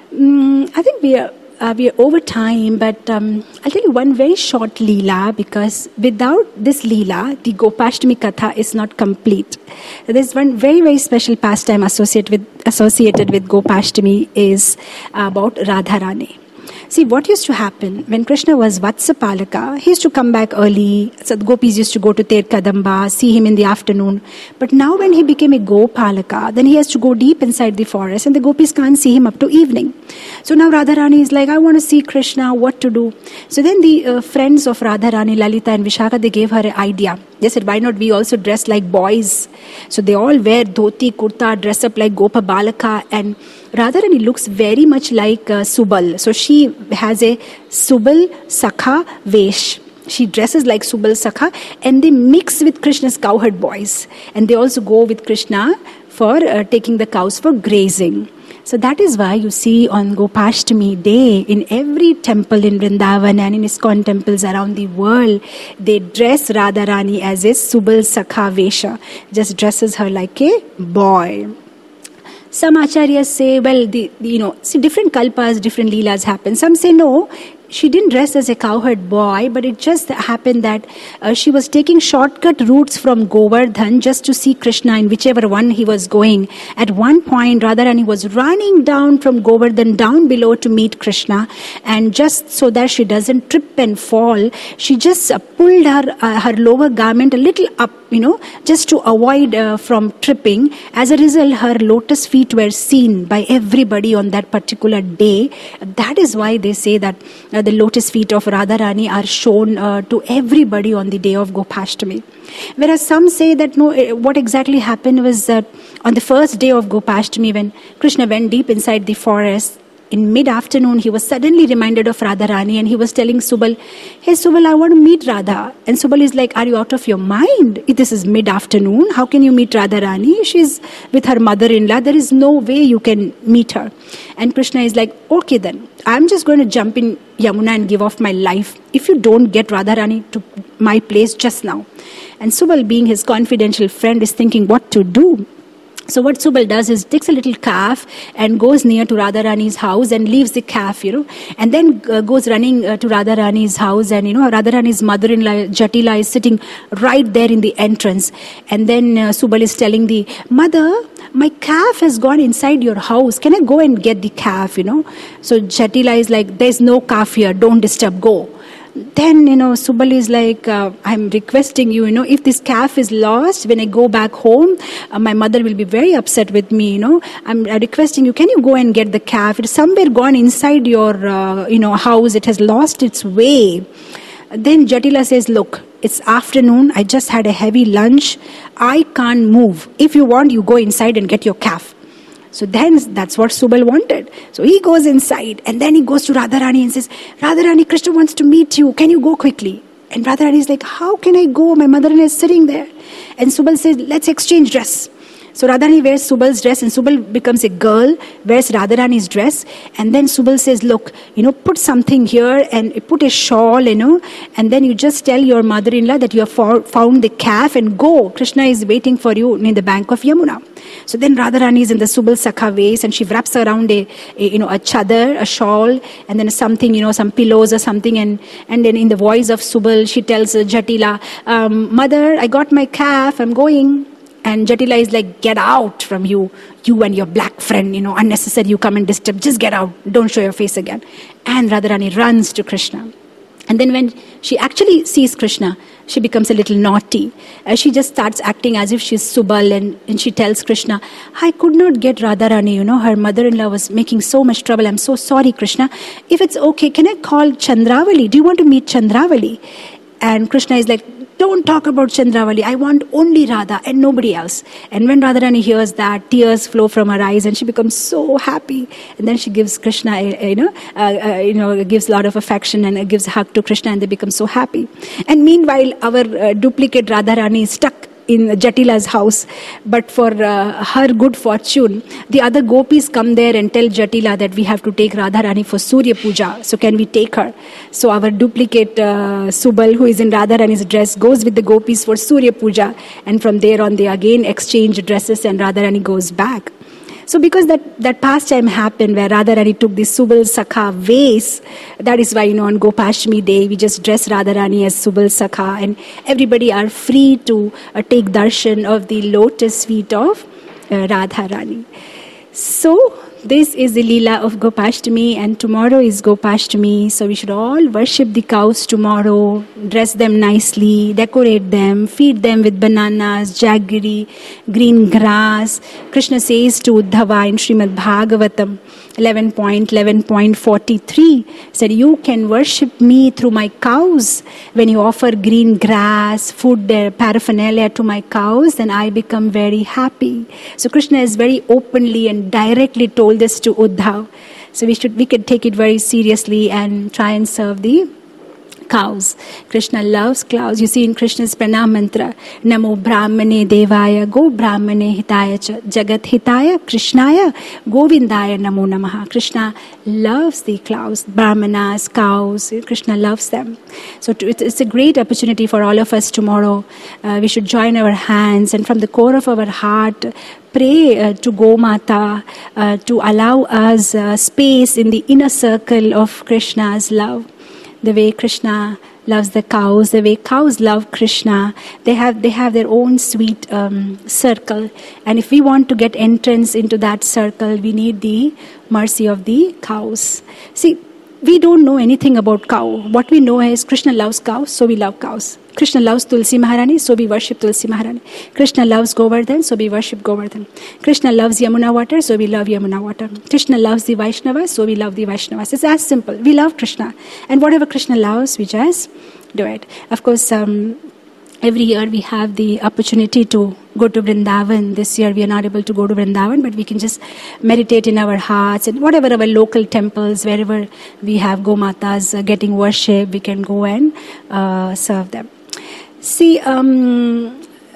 Mm, I think we are Uh, we are over time, but um, I'll tell you one very short Leela, because without this Leela, the Gopashtami Katha is not complete. There's one very, very special pastime associated with, associated with Gopashtami is about Radharani. See, what used to happen when Krishna was Vatsapalaka, he used to come back early. So the gopis used to go to Ter Kadamba, see him in the afternoon. But now when he became a Gopalaka, then he has to go deep inside the forest and the gopis can't see him up to evening. So now Radharani is like, I want to see Krishna, what to do? So then the uh, friends of Radharani, Lalita and Vishaka, they gave her an idea. They said, why not we also dress like boys? So they all wear dhoti, kurta, dress up like Gopa Balaka, and Radharani looks very much like uh, Subal. So she has a Subal Sakha Vesh. She dresses like Subal Sakha, and they mix with Krishna's cowherd boys. And they also go with Krishna for uh, taking the cows for grazing. So that is why you see on Gopashtami day, in every temple in Vrindavan and in ISKCON temples around the world, they dress Radharani as a Subal Sakha Vesha. Just dresses her like a boy. Some acharyas say, well, the, the, you know, see, different kalpas, different leelas happen. Some say, no, she didn't dress as a cowherd boy, but it just happened that uh, she was taking shortcut routes from Govardhan just to see Krishna in whichever one he was going. At one point, Radharani was running down from Govardhan down below to meet Krishna, and just so that she doesn't trip and fall, she just uh, pulled her uh, her lower garment a little up, you know, just to avoid uh, from tripping. As a result, her lotus feet were seen by everybody on that particular day. That is why they say that uh, the lotus feet of Radharani are shown uh, to everybody on the day of Gopashtami. Whereas some say that no, what exactly happened was that on the first day of Gopashtami, when Krishna went deep inside the forest, in mid-afternoon, he was suddenly reminded of Radharani, and he was telling Subal, hey Subal, I want to meet Radha. And Subal is like, are you out of your mind? This is mid-afternoon. How can you meet Radharani? She's with her mother-in-law. There is no way you can meet her. And Krishna is like, okay then, I'm just going to jump in Yamuna and give off my life if you don't get Radharani to my place just now. And Subal, being his confidential friend, is thinking what to do. So what Subal does is takes a little calf and goes near to Radharani's house and leaves the calf, you know, and then uh, goes running uh, to Radharani's house, and, you know, Radharani's mother-in-law Jatila is sitting right there in the entrance. And then uh, Subal is telling the mother, my calf has gone inside your house. Can I go and get the calf, you know? So Jatila is like, there's no calf here. Don't disturb. Go. Then, you know, Subal is like, uh, I'm requesting you, you know, if this calf is lost, when I go back home, uh, my mother will be very upset with me, you know. I'm uh, requesting you, can you go and get the calf? It's somewhere gone inside your, uh, you know, house. It has lost its way. Then Jatila says, look, it's afternoon. I just had a heavy lunch. I can't move. If you want, you go inside and get your calf. So then that's what Subal wanted. So he goes inside, and then he goes to Radharani and says, Radharani, Krishna wants to meet you. Can you go quickly? And Radharani is like, how can I go? My mother-in-law is sitting there. And Subal says, let's exchange dress. So Radharani wears Subal's dress and Subal becomes a girl, wears Radharani's dress, and then Subal says, look, you know, put something here and put a shawl, you know, and then you just tell your mother-in-law that you have found the calf and go. Krishna is waiting for you in the bank of Yamuna. So then Radharani is in the Subal Sakha waist and she wraps around a, a you know a chadar, a shawl, and then something, you know, some pillows or something, and, and then in the voice of Subal, she tells Jatila, um, mother, I got my calf, I'm going. And Jatila is like, get out from you, you and your black friend, you know, unnecessary, you come and disturb, just get out, don't show your face again. And Radharani runs to Krishna. And then when she actually sees Krishna, she becomes a little naughty. Uh, she just starts acting as if she's Subal, and, and she tells Krishna, I could not get Radharani, you know, her mother-in-law was making so much trouble. I'm so sorry, Krishna. If it's okay, can I call Chandravali? Do you want to meet Chandravali? And Krishna is like, don't talk about Chandravali. I want only Radha and nobody else. And when Radharani hears that, tears flow from her eyes and she becomes so happy. And then she gives Krishna, a, a, you know, uh, uh, you know, gives a lot of affection and gives a hug to Krishna, and they become so happy. And meanwhile, our uh, duplicate Radharani is stuck in Jatila's house, but for uh, her good fortune, the other gopis come there and tell Jatila that we have to take Radharani for Surya Puja, so can we take her? So our duplicate uh, Subal, who is in Radharani's dress, goes with the gopis for Surya Puja, and from there on they again exchange dresses and Radharani goes back. So because that, that pastime happened where Radharani took the Subal Sakha vase, that is why, you know, on Gopashtami Day, we just dress Radharani as Subal Sakha, and everybody are free to uh, take darshan of the lotus feet of uh, Radharani. So this is the Leela of Gopashtami, and tomorrow is Gopashtami, so we should all worship the cows tomorrow, dress them nicely, decorate them, feed them with bananas, jaggery, green grass. Krishna says to Uddhava in Srimad Bhagavatam eleven point eleven point forty-three, said, you can worship me through my cows. When you offer green grass, food, uh, paraphernalia to my cows, then I become very happy. So Krishna is very openly and directly told this to Uddhav. So we should we could take it very seriously and try and serve the cows. Krishna loves cows. You see in Krishna's pranam mantra, Namo Brahmane Devaya Go Brahmane Hitaya Cha Jagat Hitaya Krishnaya Govindaya Namo Namaha. Krishna loves the cows, Brahmanas, cows. Krishna loves them. So to, it's a great opportunity for all of us tomorrow. Uh, we should join our hands and from the core of our heart pray uh, to Gomata uh, to allow us uh, space in the inner circle of Krishna's love. The way Krishna loves the cows, the way cows love Krishna, they have they have their own sweet um, circle. And if we want to get entrance into that circle, we need the mercy of the cows. See, we don't know anything about cow. What we know is Krishna loves cows, so we love cows. Krishna loves Tulsi Maharani, so we worship Tulsi Maharani. Krishna loves Govardhan, so we worship Govardhan. Krishna loves Yamuna water, so we love Yamuna water. Krishna loves the Vaishnavas, so we love the Vaishnavas. It's as simple. We love Krishna. And whatever Krishna loves, we just do it. Of course, um, every year we have the opportunity to go to Vrindavan. This year we are not able to go to Vrindavan, but we can just meditate in our hearts and whatever our local temples, wherever we have Gomatas uh, getting worship, we can go and uh, serve them. See, um,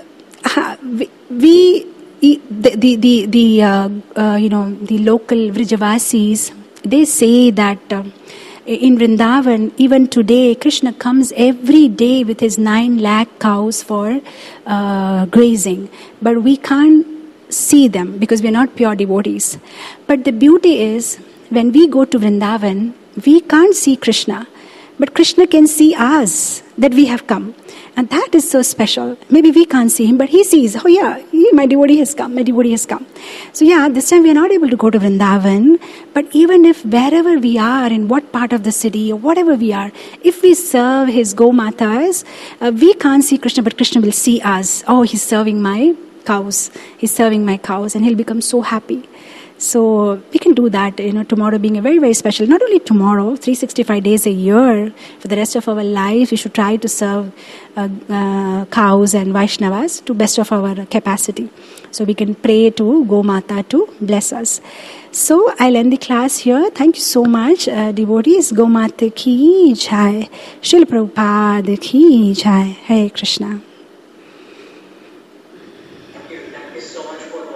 we, we the the the, the uh, uh, you know the local Vrijavasis, they say that uh, in Vrindavan, even today, Krishna comes every day with his nine lakh cows for uh, grazing, but we can't see them because we are not pure devotees. But the beauty is, when we go to Vrindavan, we can't see Krishna, but Krishna can see us, that we have come. And that is so special. Maybe we can't see him, but he sees, oh yeah, he, my devotee has come, my devotee has come. So yeah, this time we are not able to go to Vrindavan, but even if wherever we are, in what part of the city, or whatever we are, if we serve his Gomatas, uh, we can't see Krishna, but Krishna will see us. Oh, he's serving my cows. He's serving my cows, and he'll become so happy. So we can do that, you know, tomorrow being a very, very special, not only tomorrow, three hundred sixty-five days a year, for the rest of our life, we should try to serve uh, uh, cows and Vaishnavas to best of our capacity. So we can pray to Gomata to bless us. So I'll end the class here. Thank you so much, uh, devotees. Gomata ki jai. Srila Prabhupada ki jai. Hare Krishna. Thank you. Thank you so much for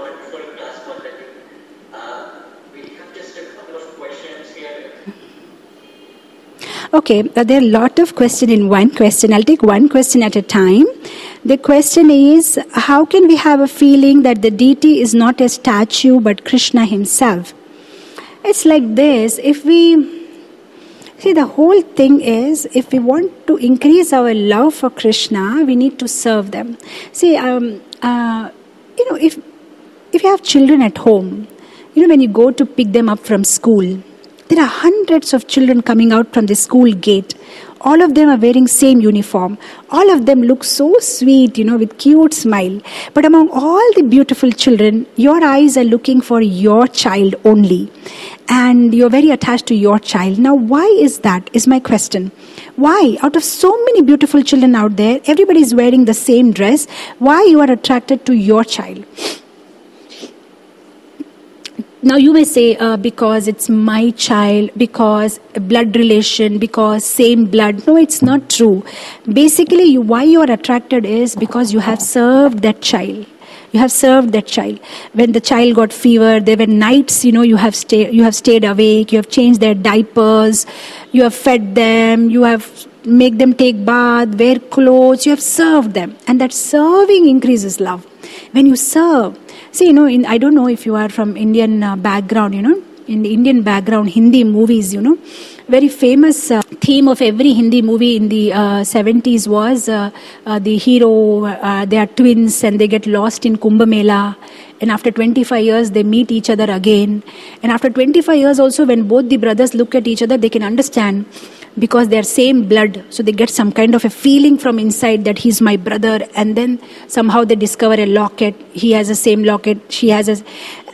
Okay, there are a lot of questions in one question. I'll take one question at a time. The question is, how can we have a feeling that the deity is not a statue but Krishna himself? It's like this. If we, see, the whole thing is, if we want to increase our love for Krishna, we need to serve them. See, um, uh, you know, if if you have children at home, you know, when you go to pick them up from school, there are hundreds of children coming out from the school gate. All of them are wearing same uniform. All of them look so sweet, you know, with cute smile. But among all the beautiful children, your eyes are looking for your child only. And you're very attached to your child. Now, why is that, is my question. Why? Out of so many beautiful children out there, everybody is wearing the same dress. Why you are attracted to your child? Now you may say, uh, because it's my child, because blood relation, because same blood. No, it's not true. Basically, you, why you are attracted is because you have served that child. You have served that child. When the child got fever, there were nights, you know, you have stayed, you have stayed awake, you have changed their diapers, you have fed them, you have made them take bath, wear clothes, you have served them. And that serving increases love. When you serve, see, you know, in, I don't know if you are from Indian uh, background, you know, in the Indian background, Hindi movies, you know, very famous uh, theme of every Hindi movie in the uh, seventies was uh, uh, the hero, uh, they are twins and they get lost in Kumbh Mela. And after twenty-five years, they meet each other again. And after twenty-five years also, when both the brothers look at each other, they can understand because they are same blood. So they get some kind of a feeling from inside that he's my brother. And then somehow they discover a locket. He has the same locket. She has a...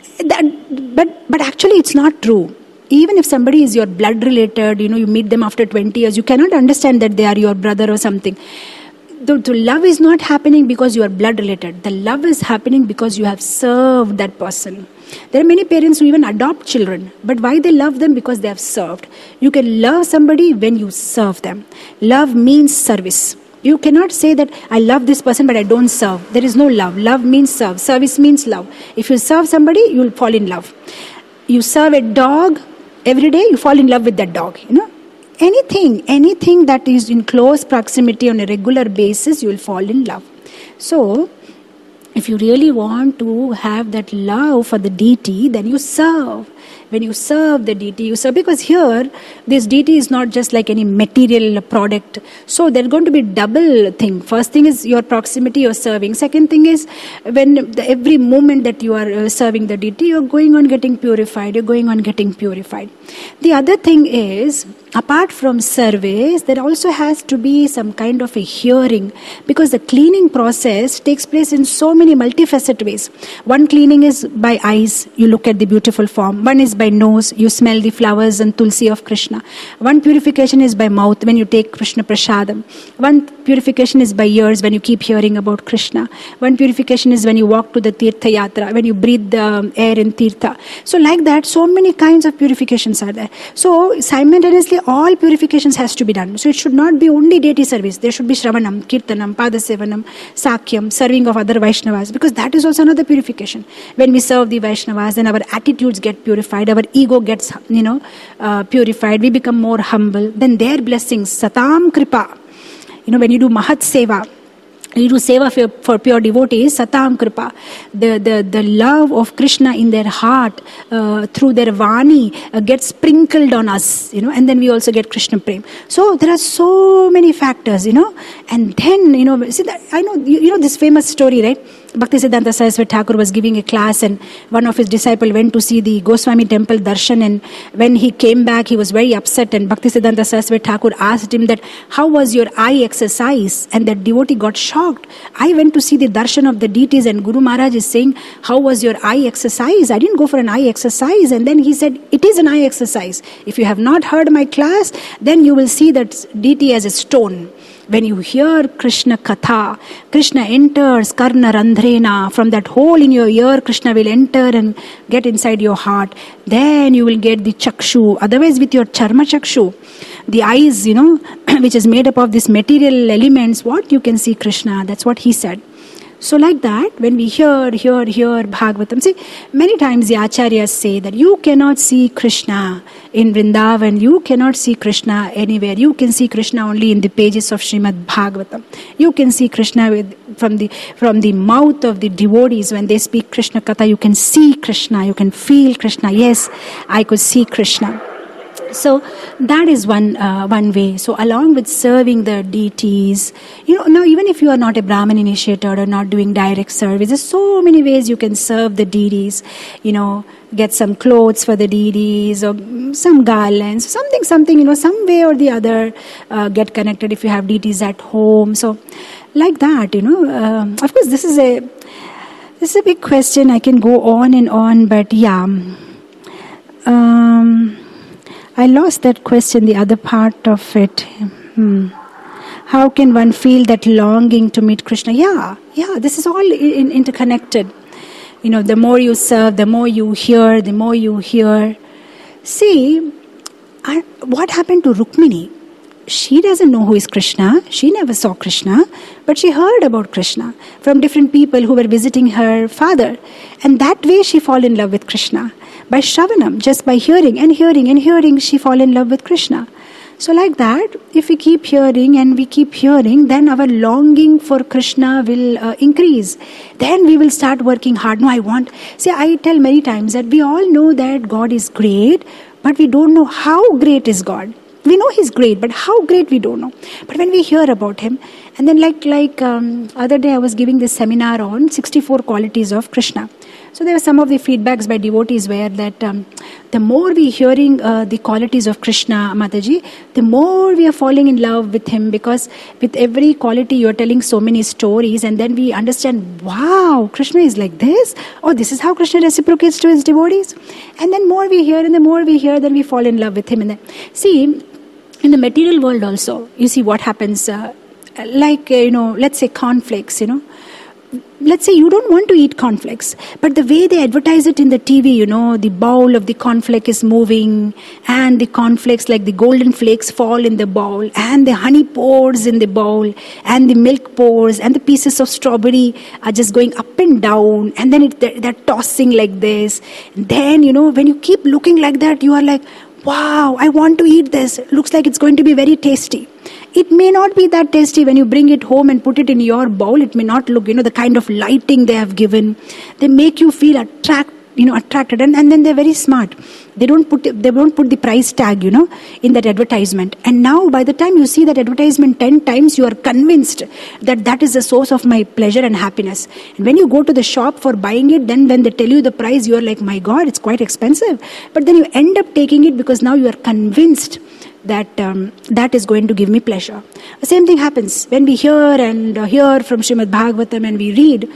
That, but, but actually it's not true. Even if somebody is your blood related, you know, you meet them after twenty years, you cannot understand that they are your brother or something. The, the love is not happening because you are blood related. The love is happening because you have served that person. There are many parents who even adopt children. But why they love them? Because they have served. You can love somebody when you serve them. Love means service. You cannot say that I love this person but I don't serve. There is no love. Love means serve. Service means love. If you serve somebody, you will fall in love. You serve a dog every day, you fall in love with that dog. You know, anything, anything that is in close proximity on a regular basis, you will fall in love. So, if you really want to have that love for the deity, then you serve. When you serve the deity, you serve. Because here, this deity is not just like any material product. So there's going to be double thing. First thing is your proximity, you're serving. Second thing is, when the, every moment that you are uh, serving the deity, you're going on getting purified. You're going on getting purified. The other thing is, apart from service, there also has to be some kind of a hearing. Because the cleaning process takes place in so many multifaceted ways. One cleaning is by eyes. You look at the beautiful form. One is by nose, you smell the flowers and tulsi of Krishna. One purification is by mouth, when you take Krishna Prasadam. One purification is by ears, when you keep hearing about Krishna. One purification is when you walk to the Tirtha Yatra, when you breathe the air in Tirtha. So like that, so many kinds of purifications are there. So simultaneously, all purifications has to be done. So it should not be only deity service. There should be Shravanam, Kirtanam, Padasevanam, Sakyam, serving of other Vaishnavas, because that is also another purification. When we serve the Vaishnavas, then our attitudes get purified, our ego gets, you know, uh, purified, we become more humble. Then their blessings, Satam Kripa. You know, when you do Mahat Seva, you do seva for, for pure devotees, Satam Kripa. The, the, the love of Krishna in their heart uh, through their Vani uh, gets sprinkled on us, you know, and then we also get Krishna Prem. So there are so many factors, you know, and then, you know, see that, I know, you, you know this famous story, right? Bhaktisiddhanta Saraswati Thakur was giving a class and one of his disciples went to see the Goswami temple darshan, and when he came back, he was very upset, and Bhaktisiddhanta Saraswati Thakur asked him that, how was your eye exercise? And that devotee got shocked. I went to see the darshan of the deities and Guru Maharaj is saying, how was your eye exercise? I didn't go for an eye exercise. And then he said, it is an eye exercise. If you have not heard my class, then you will see that deity as a stone. When you hear Krishna Katha, Krishna enters Karna Randhrena. From that hole in your ear, Krishna will enter and get inside your heart. Then you will get the Chakshu. Otherwise, with your Charma Chakshu, the eyes, you know, which is made up of these material elements, what? You can see Krishna. That's what he said. So like that, when we hear, hear, hear Bhagavatam, see, many times the acharyas say that you cannot see Krishna in Vrindavan, you cannot see Krishna anywhere. You can see Krishna only in the pages of Srimad Bhagavatam. You can see Krishna with, from the from the mouth of the devotees when they speak Krishna Katha. You can see Krishna, you can feel Krishna. Yes, I could see Krishna. So that is one uh, one way. So along with serving the deities, you know, now even if you are not a Brahmin initiated or not doing direct service, there's so many ways you can serve the deities. You know, get some clothes for the deities or some garlands, something, something, you know, some way or the other, uh, get connected if you have deities at home. So like that, you know, um, of course this is a this is a big question. I can go on and on, but yeah. Um, I lost that question, the other part of it. Hmm. How can one feel that longing to meet Krishna? Yeah, yeah, this is all in, interconnected. You know, the more you serve, the more you hear, the more you hear. See, I, what happened to Rukmini? She doesn't know who is Krishna. She never saw Krishna, but she heard about Krishna from different people who were visiting her father. And that way she fell in love with Krishna. By Shravanam, just by hearing and hearing and hearing, she fall in love with Krishna. So like that, if we keep hearing and we keep hearing, then our longing for Krishna will uh, increase. Then we will start working hard. No, I want... See, I tell many times that we all know that God is great, but we don't know how great is God. We know He's great, but how great we don't know. But when we hear about Him, and then like like um, other day I was giving this seminar on sixty-four qualities of Krishna. So there were some of the feedbacks by devotees where that um, the more we hearing uh, the qualities of Krishna, Mataji, the more we are falling in love with Him, because with every quality you are telling so many stories, and then we understand, wow, Krishna is like this. Oh, this is how Krishna reciprocates to His devotees. And then more we hear and the more we hear, then we fall in love with Him. And then, see, in the material world also, you see what happens, uh, like, uh, you know, let's say cornflakes, you know. Let's say you don't want to eat cornflakes, but the way they advertise it in the T V, you know, the bowl of the cornflake is moving, and the cornflakes, like the golden flakes, fall in the bowl, and the honey pours in the bowl, and the milk pours, and the pieces of strawberry are just going up and down, and then it, they're, they're tossing like this. And then, you know, when you keep looking like that, you are like, wow, I want to eat this. It looks like it's going to be very tasty. It may not be that tasty when you bring it home and put it in your bowl. It may not look, you know, the kind of lighting they have given. They make you feel attract, you know, attracted, and, and then they're very smart. They don't put they don't put the price tag, you know, in that advertisement. And now, by the time you see that advertisement ten times, you are convinced that that is the source of my pleasure and happiness. And when you go to the shop for buying it, then when they tell you the price, you are like, my God, it's quite expensive. But then you end up taking it because now you are convinced that um, that is going to give me pleasure. The same thing happens when we hear and uh, hear from Srimad Bhagavatam and we read.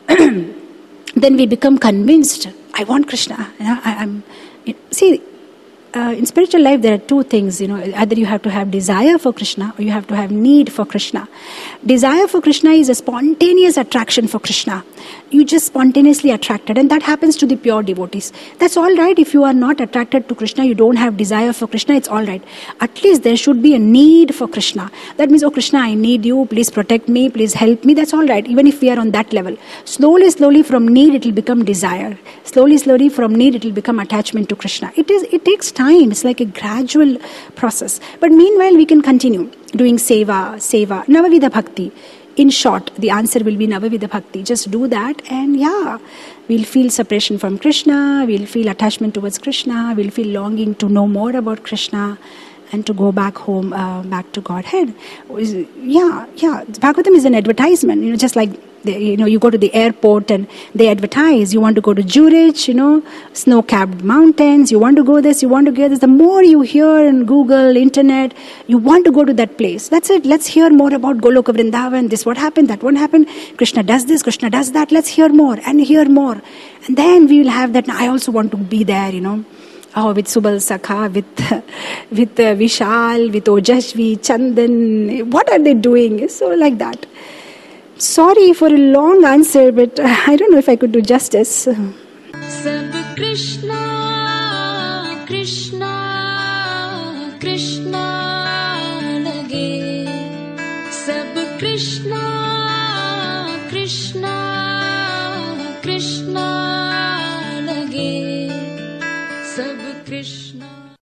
Then we become convinced, I want Krishna. You know, I, I'm see. Uh, in spiritual life, there are two things, you know, either you have to have desire for Krishna or you have to have need for Krishna. Desire for Krishna is a spontaneous attraction for Krishna. You just spontaneously attracted, and that happens to the pure devotees. That's all right. If you are not attracted to Krishna, you don't have desire for Krishna, it's all right. At least there should be a need for Krishna. That means, oh Krishna, I need you, please protect me, please help me. That's all right, even if we are on that level. Slowly, slowly from need it will become desire. Slowly, slowly from need it will become attachment to Krishna. It is. It takes time. It's like a gradual process. But meanwhile, we can continue doing seva, seva, Navavidha Bhakti. In short, the answer will be Navavidha Bhakti. Just do that and yeah, we'll feel separation from Krishna, we'll feel attachment towards Krishna, we'll feel longing to know more about Krishna and to go back home, uh, back to Godhead. Yeah, yeah. Bhagavatam is an advertisement, you know, just like, the, you know, you go to the airport and they advertise, you want to go to Zurich, you know, snow-capped mountains, you want to go this, you want to go this. The more you hear on Google, internet, you want to go to that place. That's it. Let's hear more about Goloka Vrindavan. This what happened, that what happened. Krishna does this, Krishna does that. Let's hear more and hear more. And then we will have that, I also want to be there, you know. Oh, with Subal Sakha, with with uh, Vishal, with Ojashvi, Chandan. What are they doing? So like that. Sorry for a long answer, but I don't know if I could do justice. Sab Krishna, Krishna, Krishna lage. Sab Krishna, Krishna